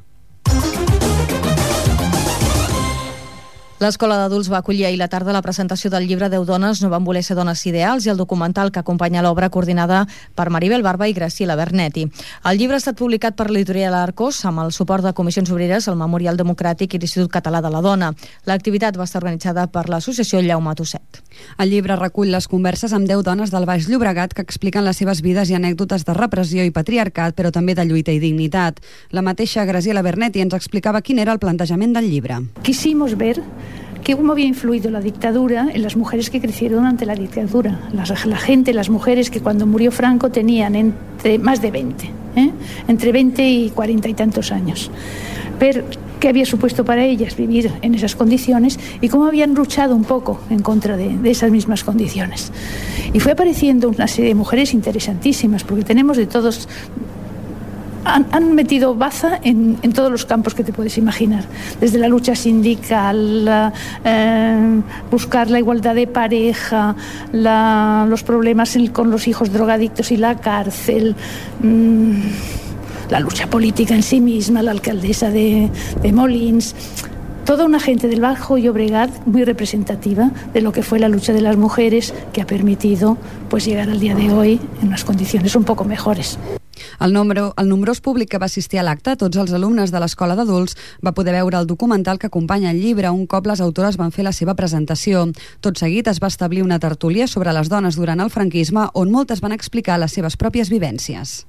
L'Escola d'Adults va acollir ahir la tarda la presentació del llibre Deu dones no van voler ser dones ideals i el documental que acompanya l'obra, coordinada per Maribel Barba i Graciela Bernetti. El llibre ha estat publicat per l'editorial Arcos amb el suport de Comissions Obreres, el Memorial Democràtic i l'Institut Català de la Dona. L'activitat va estar organitzada per l'associació Llaume Tosset. El llibre recull les converses amb deu dones del Baix Llobregat que expliquen les seves vides i anècdotes de repressió i patriarcat, però també de lluita i dignitat. La mateixa Graciela Bernetti ens explicava quin era el plantejament del llibre. Quisimos ver que cómo había influido la dictadura en las mujeres que crecieron durante la dictadura. Las, la gente, las mujeres que cuando murió Franco tenían entre más de veinte, ¿eh? entre veinte y cuarenta y tantos años. Ver qué había supuesto para ellas vivir en esas condiciones y cómo habían luchado un poco en contra de, de esas mismas condiciones. Y fue apareciendo una serie de mujeres interesantísimas, porque tenemos de todos... Han, han metido baza en, en todos los campos que te puedes imaginar, desde la lucha sindical, la, eh, buscar la igualdad de pareja, la, los problemas el, con los hijos drogadictos y la cárcel, mmm, la lucha política en sí misma, la alcaldesa de, de Molins. Toda una gente del Bajo Llobregat muy representativa de lo que fue la lucha de las mujeres, que ha permitido pues, llegar al día de hoy en unas condiciones un poco mejores. El, nombre, el nombrós públic que va assistir a l'acte, tots els alumnes de l'Escola d'Adults, va poder veure el documental que acompanya el llibre un cop les autores van fer la seva presentació. Tot seguit es va establir una tertúlia sobre les dones durant el franquisme, on moltes van explicar les seves pròpies vivències.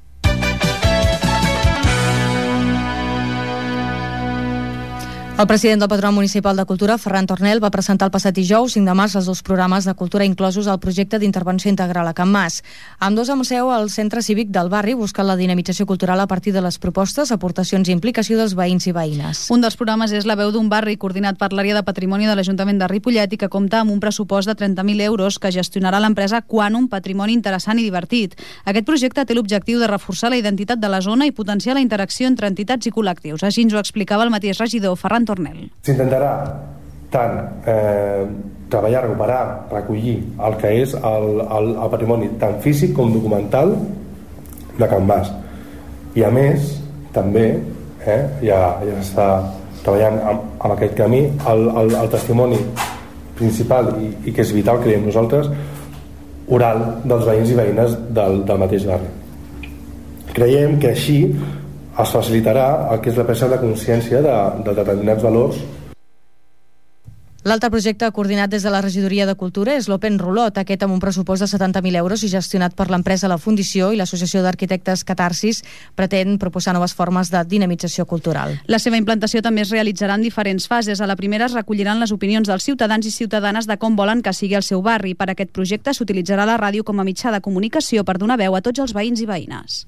El president del Patronat Municipal de Cultura, Ferran Tornel, va presentar el passat dijous, cinc de març, els dos programes de cultura inclosos al projecte d'intervenció integral a Can Mas. Ambdós amb seu al Centre Cívic del barri, buscant la dinamització cultural a partir de les propostes, aportacions i implicació dels veïns i veïnes. Un dels programes és La veu d'un barri, coordinat per l'àrea de patrimoni de l'Ajuntament de Ripollet i que compta amb un pressupost de trenta mil euros que gestionarà l'empresa Quantum, patrimoni interessant i divertit. Aquest projecte té l'objectiu de reforçar la identitat de la zona i potenciar la interacció entre entitats i col·lectius. Així ens ho explicava el mateix regidor, Ferran Tornel. S'intentarà tant eh, treballar, recuperar, recollir el que és el, el, el patrimoni tant físic com documental de Can Mas. I a més, també, eh, ja, ja s'està treballant amb, amb aquest camí, el, el, el testimoni principal i, i que és vital, creiem nosaltres, oral dels veïns i veïnes del, del mateix barri. Creiem que així es facilitarà el que és la presa de consciència de, de determinats valors. L'altre projecte coordinat des de la Regidoria de Cultura és l'Open Rulot, aquest amb un pressupost de setanta mil euros i gestionat per l'empresa La Fundició i l'Associació d'Arquitectes Catarsis, pretén proposar noves formes de dinamització cultural. La seva implantació també es realitzarà en diferents fases. A la primera es recolliran les opinions dels ciutadans i ciutadanes de com volen que sigui el seu barri. Per aquest projecte s'utilitzarà la ràdio com a mitjà de comunicació per donar veu a tots els veïns i veïnes.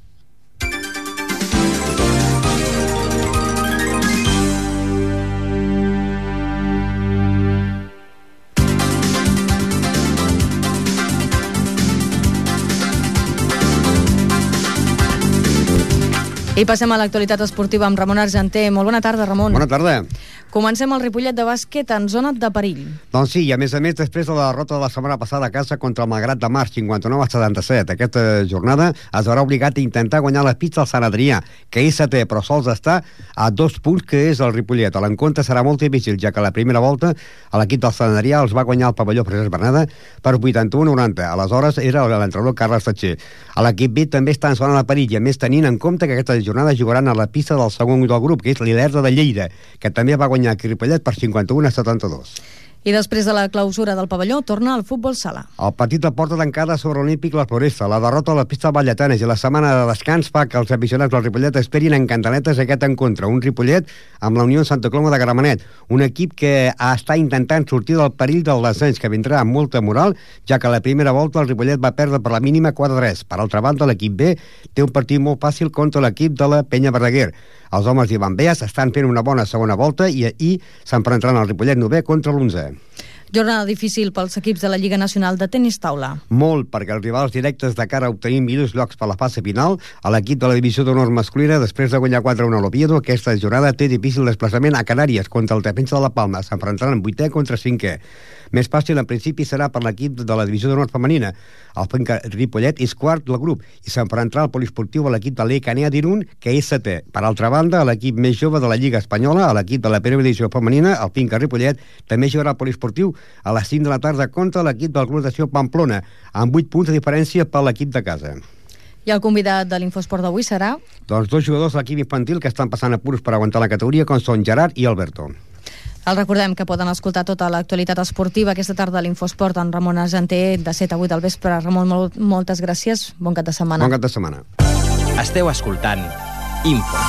I passem a l'actualitat esportiva amb Ramon Argenter. Molt bona tarda, Ramon. Bona tarda. Comencem el Ripollet de bàsquet en zona de perill. Doncs sí, i a més a més, després de la derrota de la setmana passada a casa contra el Malgrat de Mar, cinquanta-nou a setanta-set, aquesta jornada es veurà obligat a intentar guanyar la pista al Sant Adrià, que és setè, però sols està a dos punts, que és el Ripollet. L'encontre serà molt difícil, ja que la primera volta l'equip del Sant Adrià els va guanyar el pavelló Francesc Bernada per vuitanta-u a noranta. Aleshores era l'entrenador Carles Tatxer. L'equip B també està en zona de perill, i a més tenint en compte que aquesta jornada jugaran a la pista del segon del grup, que és l'Ilerda de Lleida, que també va guanyar aquí Ripollet per cinquanta-u a setanta-dos. I després de la clausura del pavelló, torna al futbol sala. El partit de porta tancada sobre l'Olímpic La Floresta, la derrota a la pista Valletanes i la setmana de descans fa que els aficionats del Ripollet esperin en cantaletes aquest encontre. Un Ripollet amb la Unió Santa Coloma de Gramenet, un equip que està intentant sortir del perill del descens, que vindrà amb molta moral, ja que a la primera volta el Ripollet va perdre per la mínima quatre a tres. Per altra banda, l'equip B té un partit molt fàcil contra l'equip de la Penya Verdaguer. Els homes d'Ivan Beas estan fent una bona segona volta i, i s'emprendran el Ripollet novè contra l'onzè. Jornada difícil pels equips de la Lliga Nacional de Tenis Taula. Molt, perquè els rivals directes de cara a obtenir millors llocs per la fase final, a l'equip de la divisió d'honor masculina, després de guanyar quatre a un a l'Oviedo, aquesta jornada té difícil desplaçament a Canàries contra el Defensa de la Palma. S'enfrontaran en vuitè contra cinquè. Més fàcil, en principi, serà per l'equip de la divisió d'honor femenina. El Penca Ripollet és quart del grup i s'enfrontarà al poliesportiu a l'equip de l'E Canea d'Irun, que és setè. Per altra banda, a l'equip més jove de la Lliga Espanyola, a l'equip de la primera divisió femenina, el Penca Ripollet, també jugarà al poliesportiu a les cinc de la tarda contra l'equip del Club Natació Pamplona, amb vuit punts de diferència per l'equip de casa. I el convidat de l'Infosport d'avui serà? Doncs dos jugadors de l'equip infantil que estan passant apuros per aguantar la categoria, com són Gerard i Alberto. Els recordem que poden escoltar tota l'actualitat esportiva aquesta tarda a l'Infosport en Ramon Argenter de set a vuit del vespre. Ramon, molt, moltes gràcies. Bon cap de setmana. Bon cap de setmana. Esteu escoltant Info.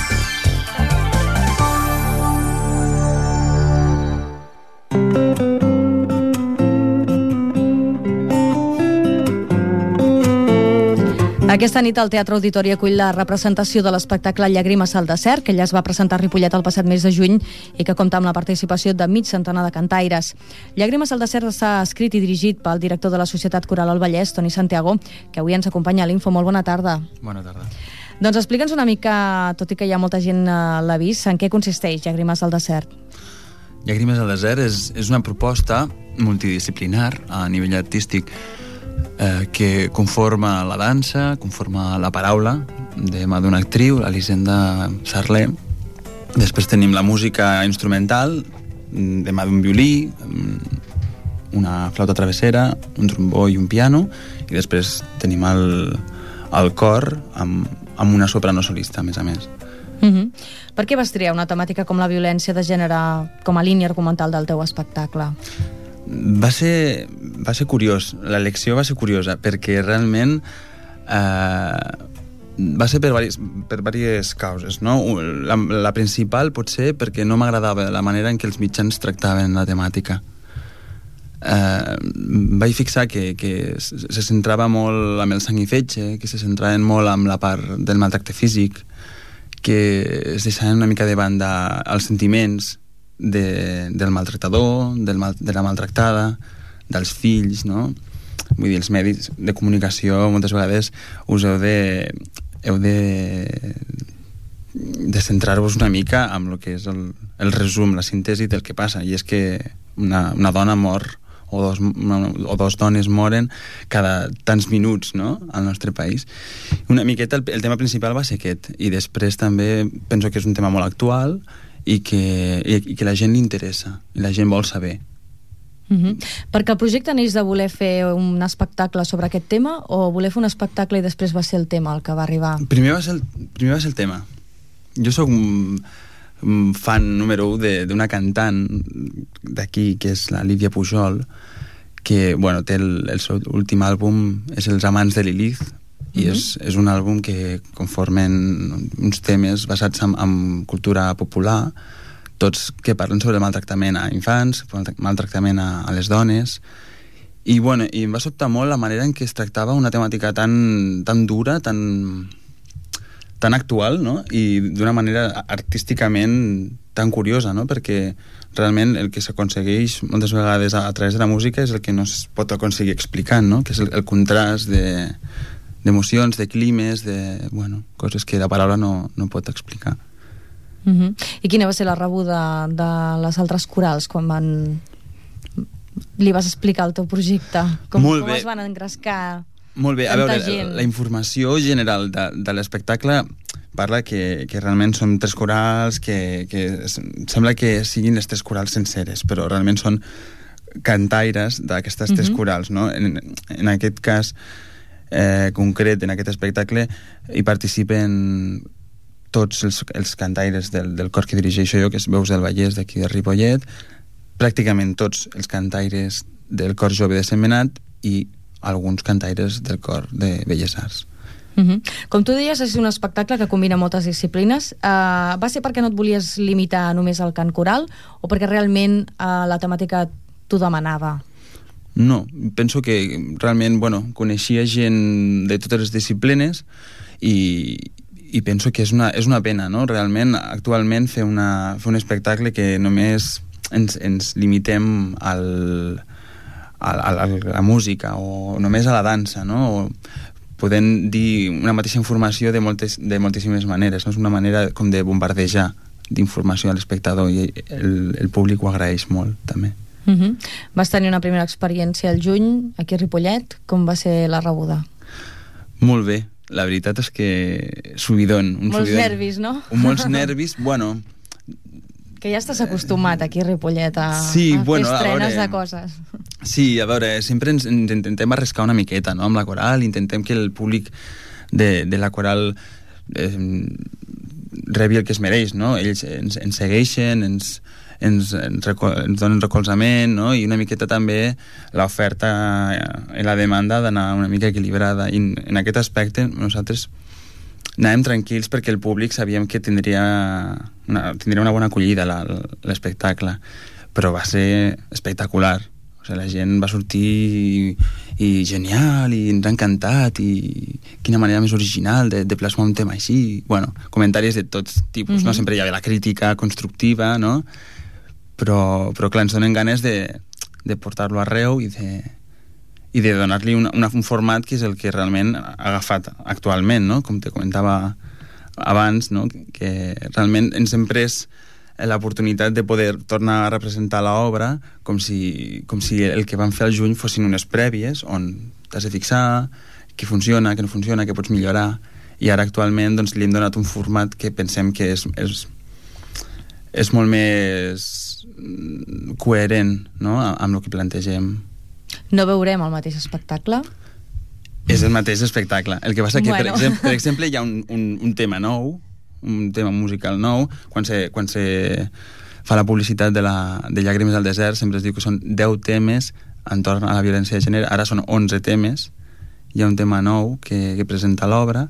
Aquesta nit el Teatre Auditori acull la representació de l'espectacle Llàgrimes al desert, que ja es va presentar a Ripollet el passat mes de juny i que compta amb la participació de mig centenar de cantaires. Llàgrimes al desert està escrit i dirigit pel director de la Societat Coral al Vallès, Toni Santiago, que avui ens acompanya a l'Info. Molt bona tarda. Bona tarda. Doncs explica'ns una mica, tot i que hi ha molta gent l'ha vist, en què consisteix Llàgrimes al desert. Llàgrimes al desert és, és una proposta multidisciplinar a nivell artístic Eh, que conforma la dansa, conforma la paraula de mà d'una actriu, l'Elisenda Sarlé. Després tenim la música instrumental de mà d'un violí, una flauta travessera, un trombó i un piano, i després tenim el, el cor amb, amb una soprano solista, a més a més. Uh-huh. Per què vas triar una temàtica com la violència de gènere com a línia argumental del teu espectacle? Va ser, va ser curiós, l'elecció va ser curiosa, perquè realment eh, va ser per diverses, per diverses causes, no? La, la principal pot ser perquè no m'agradava la manera en què els mitjans tractaven la temàtica. Eh, vaig fixar que, que se centrava molt amb el sang i fetge, que se centraven molt amb la part del maltracte físic, que es deixaven una mica de banda els sentiments De, del maltractador, del mal, de la maltractada, dels fills, no? Vull dir, els medis de comunicació moltes vegades us heu de heu de de centrar-vos una mica amb el que és el, el resum, la síntesi del que passa, i és que una, una dona mor o dos, una, o dos dones moren cada tants minuts, no?, al nostre país. Una miqueta el, el tema principal va ser aquest, i després també penso que és un tema molt actual i que, i, i que la gent li interessa, i la gent vol saber. Uh-huh. Perquè el projecte neix de voler fer un espectacle sobre aquest tema o voler fer un espectacle i després va ser el tema el que va arribar? Primer va ser el, primer va ser el tema. Jo sóc un, un fan número u d'una cantant d'aquí, que és la Lídia Pujol, que bueno, té el, el seu últim àlbum, és Els amants de Lilith, i uh-huh. és, és un àlbum que conformen uns temes basats en, en cultura popular, tots que parlen sobre maltractament a infants, maltractament a, a les dones, i, bueno, i em va sobtar molt la manera en què es tractava una temàtica tan, tan dura, tan, tan actual, no? I d'una manera artísticament tan curiosa, no? Perquè realment el que s'aconsegueix moltes vegades a, a través de la música és el que no es pot aconseguir explicant, no? Que és el, el contrast de, d'emocions, de climes, de bueno, coses que la paraula no, no pot explicar. Uh-huh. I quina va ser la rebuda de les altres corals quan van... li vas explicar el teu projecte? Com, Molt com bé. es van engrescar Molt bé, a tanta veure, gent? la informació general de, de l'espectacle parla que, que realment són tres corals, que, que sembla que siguin les tres corals senceres, però realment són cantaires d'aquestes tres Uh-huh. corals, no? En, en aquest cas eh, concret, en aquest espectacle, hi participen tots els, els cantaires del, del cor que dirigeixo jo, que és Veus del Vallès, d'aquí de Ripollet, pràcticament tots els cantaires del cor jove de Sentmenat i alguns cantaires del cor de Belles Arts. Uh-huh. Com tu deies, és un espectacle que combina moltes disciplines. Uh, va ser perquè no et volies limitar només al cant coral o perquè realment uh, la temàtica t'ho demanava? No, penso que realment, bueno, coneixia gent de totes les disciplines i, i penso que és una, és una pena, no? Realment, actualment, fer, una, fer un espectacle que només ens, ens limitem al, al, a la música o només a la dansa, no? O podem dir una mateixa informació de, moltes, de moltíssimes maneres, no? És una manera com de bombardejar d'informació a l'espectador i el, el públic ho agraeix molt, també. Uh-huh. Vas tenir una primera experiència al juny, aquí a Ripollet. Com va ser la rebuda? Molt bé. La veritat és que subidon. Un molts subidon. nervis, no? Molts nervis, bueno... Que ja estàs acostumat aquí a Ripollet a, sí, a bueno, fer estrenes a veure, de coses. Sí, a veure, sempre ens, ens intentem arriscar una miqueta, no?, amb la coral, intentem que el públic de, de la coral eh, rebi el que es mereix, no? Ells ens, ens segueixen, ens, ens, ens, recol ens donen recolzament, no? I una miqueta també l'oferta i la demanda d'anar una mica equilibrada. I en aquest aspecte nosaltres anàvem tranquils perquè el públic sabíem que tindria una, tindria una bona acollida l'espectacle, però va ser espectacular. O sigui, la gent va sortir i, i genial, i ens ha encantat, i quina manera més original de, de plasmar un tema així. Bueno, comentaris de tots tipus, uh-huh. no? Sempre hi havia la crítica constructiva, no? Però, però clar, ens donen ganes de, de portar-lo arreu i de, i de donar-li una, una, un format que és el que realment ha agafat actualment, no? Com te comentava abans, no? Que realment ens hem pres l'oportunitat de poder tornar a representar l'obra com si, com si el que vam fer al juny fossin unes prèvies on t'has de fixar què funciona, què no funciona, què pots millorar, i ara actualment doncs, li hem donat un format que pensem que és, és, és molt més coherent, no? Amb el que plantegem. No veurem el mateix espectacle? És el mateix espectacle. El que passa que, bueno. per, exemple, per exemple, hi ha un, un, un tema nou, un tema musical nou, quan se, quan se fa la publicitat de, la, de Llàgrimes al desert, sempre es diu que són deu temes entorn a la violència de gènere, ara són onze temes, hi ha un tema nou que, que presenta l'obra,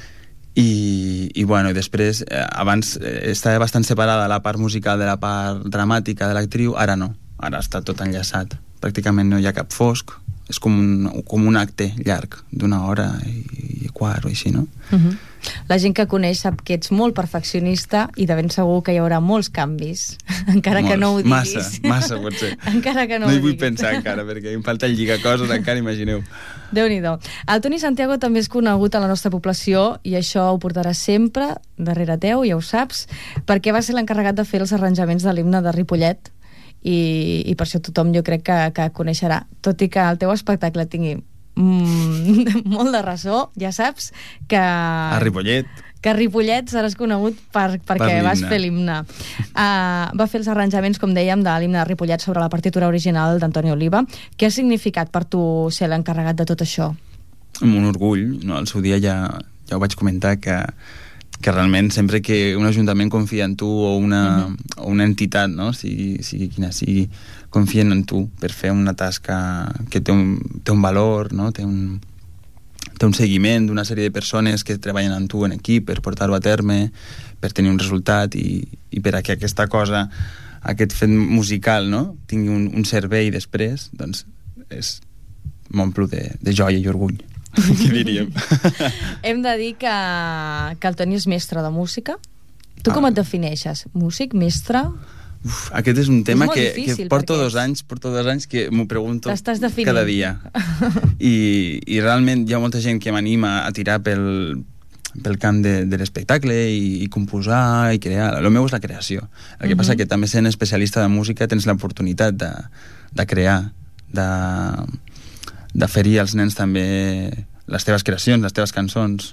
i, i bueno, i després, eh, abans eh, estava bastant separada la part musical de la part dramàtica de l'actriu, ara no, ara està tot enllaçat. Pràcticament no hi ha cap fosc, és com un, com un acte llarg d'una hora i, i quart o així, no? Uh-huh. La gent que coneix sap que ets molt perfeccionista i de ben segur que hi haurà molts canvis, encara molts. Que no ho diguis. Massa, massa pot ser. Encara que no, no ho hi vull diguis. pensar encara, perquè em falta el lligacoses encara, imagineu. Déu-n'hi-do. El Toni Santiago també és conegut a la nostra població i això ho portarà sempre darrere teu, ja ho saps, perquè va ser l'encarregat de fer els arranjaments de l'himne de Ripollet. I, i per això tothom jo crec que, que coneixerà, tot i que el teu espectacle tingui mm, molt de ressò, ja saps que... A Ripollet. que a Ripollet seràs conegut per, perquè per vas fer l'himne. Uh, va fer els arranjaments, com dèiem, de l'himne de Ripollet sobre la partitura original d'Antoni Oliva. Què ha significat per tu ser l'encarregat de tot això? Un orgull, no? Al seu dia ja, ja ho vaig comentar, que que realment sempre que un ajuntament confia en tu o una, uh-huh. o una entitat, no? sigui, sigui quina sigui, confien en tu per fer una tasca que té un, té un valor, no? té, un, té un seguiment d'una sèrie de persones que treballen amb tu en equip per portar-ho a terme, per tenir un resultat i, i per a que aquesta cosa, aquest fet musical, no? tingui un, un servei després, doncs és m'omplo de, de joia i orgull. Què diríem? Hem de dir que, que el Toni és mestre de música. Tu ah. com et defineixes? Músic, mestre? Uf, aquest és un tema és que, difícil, que porto perquè... dos anys porto dos anys que m'ho pregunto definint. Cada dia. I, I realment hi ha molta gent que m'anima a tirar pel, pel camp de, de l'espectacle i, i composar i crear. El meu és la creació. El que uh-huh. passa que també sent especialista de música tens l'oportunitat de, de crear, de... de fer-hi als nens també les teves creacions, les teves cançons,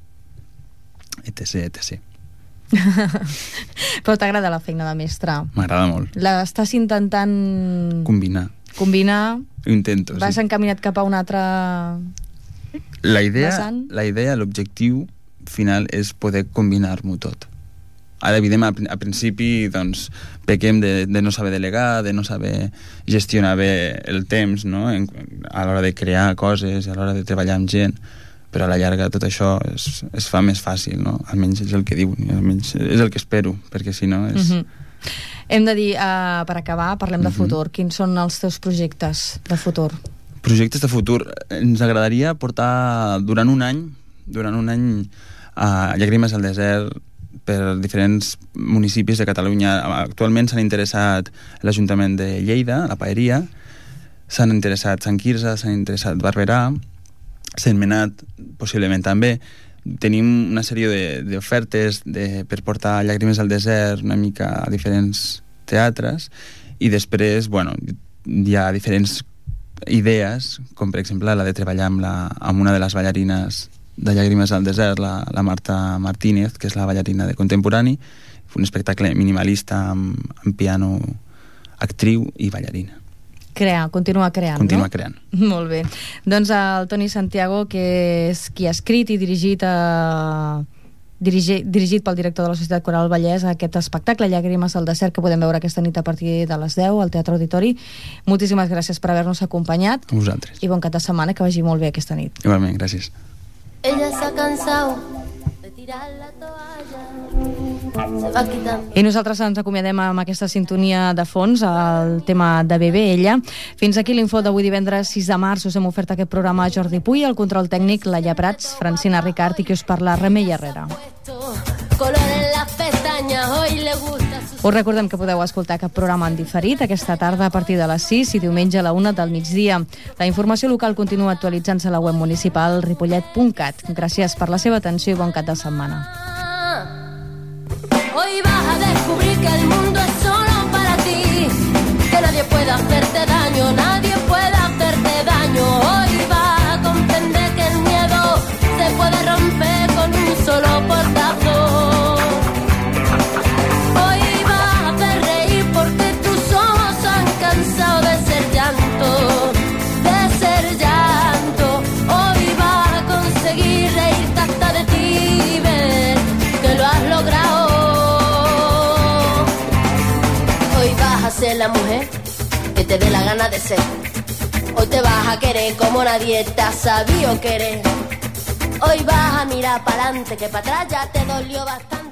etc, etcètera. Però t'agrada la feina de mestre? M'agrada molt. L'estàs intentant... Combinar. Combinar? Ho intento, Vas sí. encaminat cap a un altre... La idea, vessant? la idea, l'objectiu final és poder combinar-m'ho tot. Ara, evidentment, a principi, doncs, pequem de, de no saber delegar, de no saber gestionar bé el temps, no? En, a l'hora de crear coses, a l'hora de treballar amb gent, però a la llarga tot això es, es fa més fàcil, no? Almenys és el que diuen, almenys és el que espero, perquè si no és... Uh-huh. Hem de dir, uh, per acabar, parlem de uh-huh. futur. Quins són els teus projectes de futur? Projectes de futur. Ens agradaria portar durant un any, durant un any a Llàgrimes al desert, per diferents municipis de Catalunya. Actualment s'han interessat l'Ajuntament de Lleida, la Paeria, s'han interessat Sant Quirze, s'han interessat Barberà, Sentmenat, possiblement també. Tenim una sèrie d'ofertes de, per portar Llàgrimes al desert una mica a diferents teatres i després, bueno, hi ha diferents idees, com per exemple la de treballar amb, la, amb una de les ballarines de Llàgrimes al desert, la, la Marta Martínez, que és la ballarina de contemporani, un espectacle minimalista amb, amb piano, actriu i ballarina. Crear, continuar creant, continuar no? creant. Molt bé. Doncs el Toni Santiago, que és qui ha escrit i dirigit a... dirigit, dirigit pel director de la Societat Coral Vallès aquest espectacle Llàgrimes al desert, que podem veure aquesta nit a partir de les deu al Teatre Auditori. Moltíssimes gràcies per haver-nos acompanyat. A vosaltres. I bon cap de setmana, que vagi molt bé aquesta nit. Igualment, gràcies. Ella se ha cansado de tirar la toalla, se va quitando. I nosaltres ens acomiadem amb aquesta sintonia de fons, el tema de Bebé, ella. Fins aquí l'info d'avui divendres sis de març. Us hem ofert aquest programa a Jordi Puy, el control tècnic Laia Prats, Francina Ricart i qui us parla Remei Herrera. Us recordem que podeu escoltar aquest programa en diferit aquesta tarda a partir de les sis i diumenge a la una del migdia. La informació local continua actualitzant-se a la web municipal ripollet punt cat. Gràcies per la seva atenció i bon cap de setmana. Hoy vas a descubrir que el mundo es solo para ti, que nadie puede hacerte daño, nadie puede hacerte daño. Hoy vas a comprender que el miedo se puede romper con un solo portazo. Hoy vas a hacer reír porque tus ojos han cansado de ser llanto, de ser llanto. Hoy vas a conseguir reírte hasta de ti y ver que lo has logrado. Ser la mujer que te dé la gana de ser. Hoy te vas a querer como nadie te ha sabido querer. Hoy vas a mirar para adelante, que para atrás ya te dolió bastante.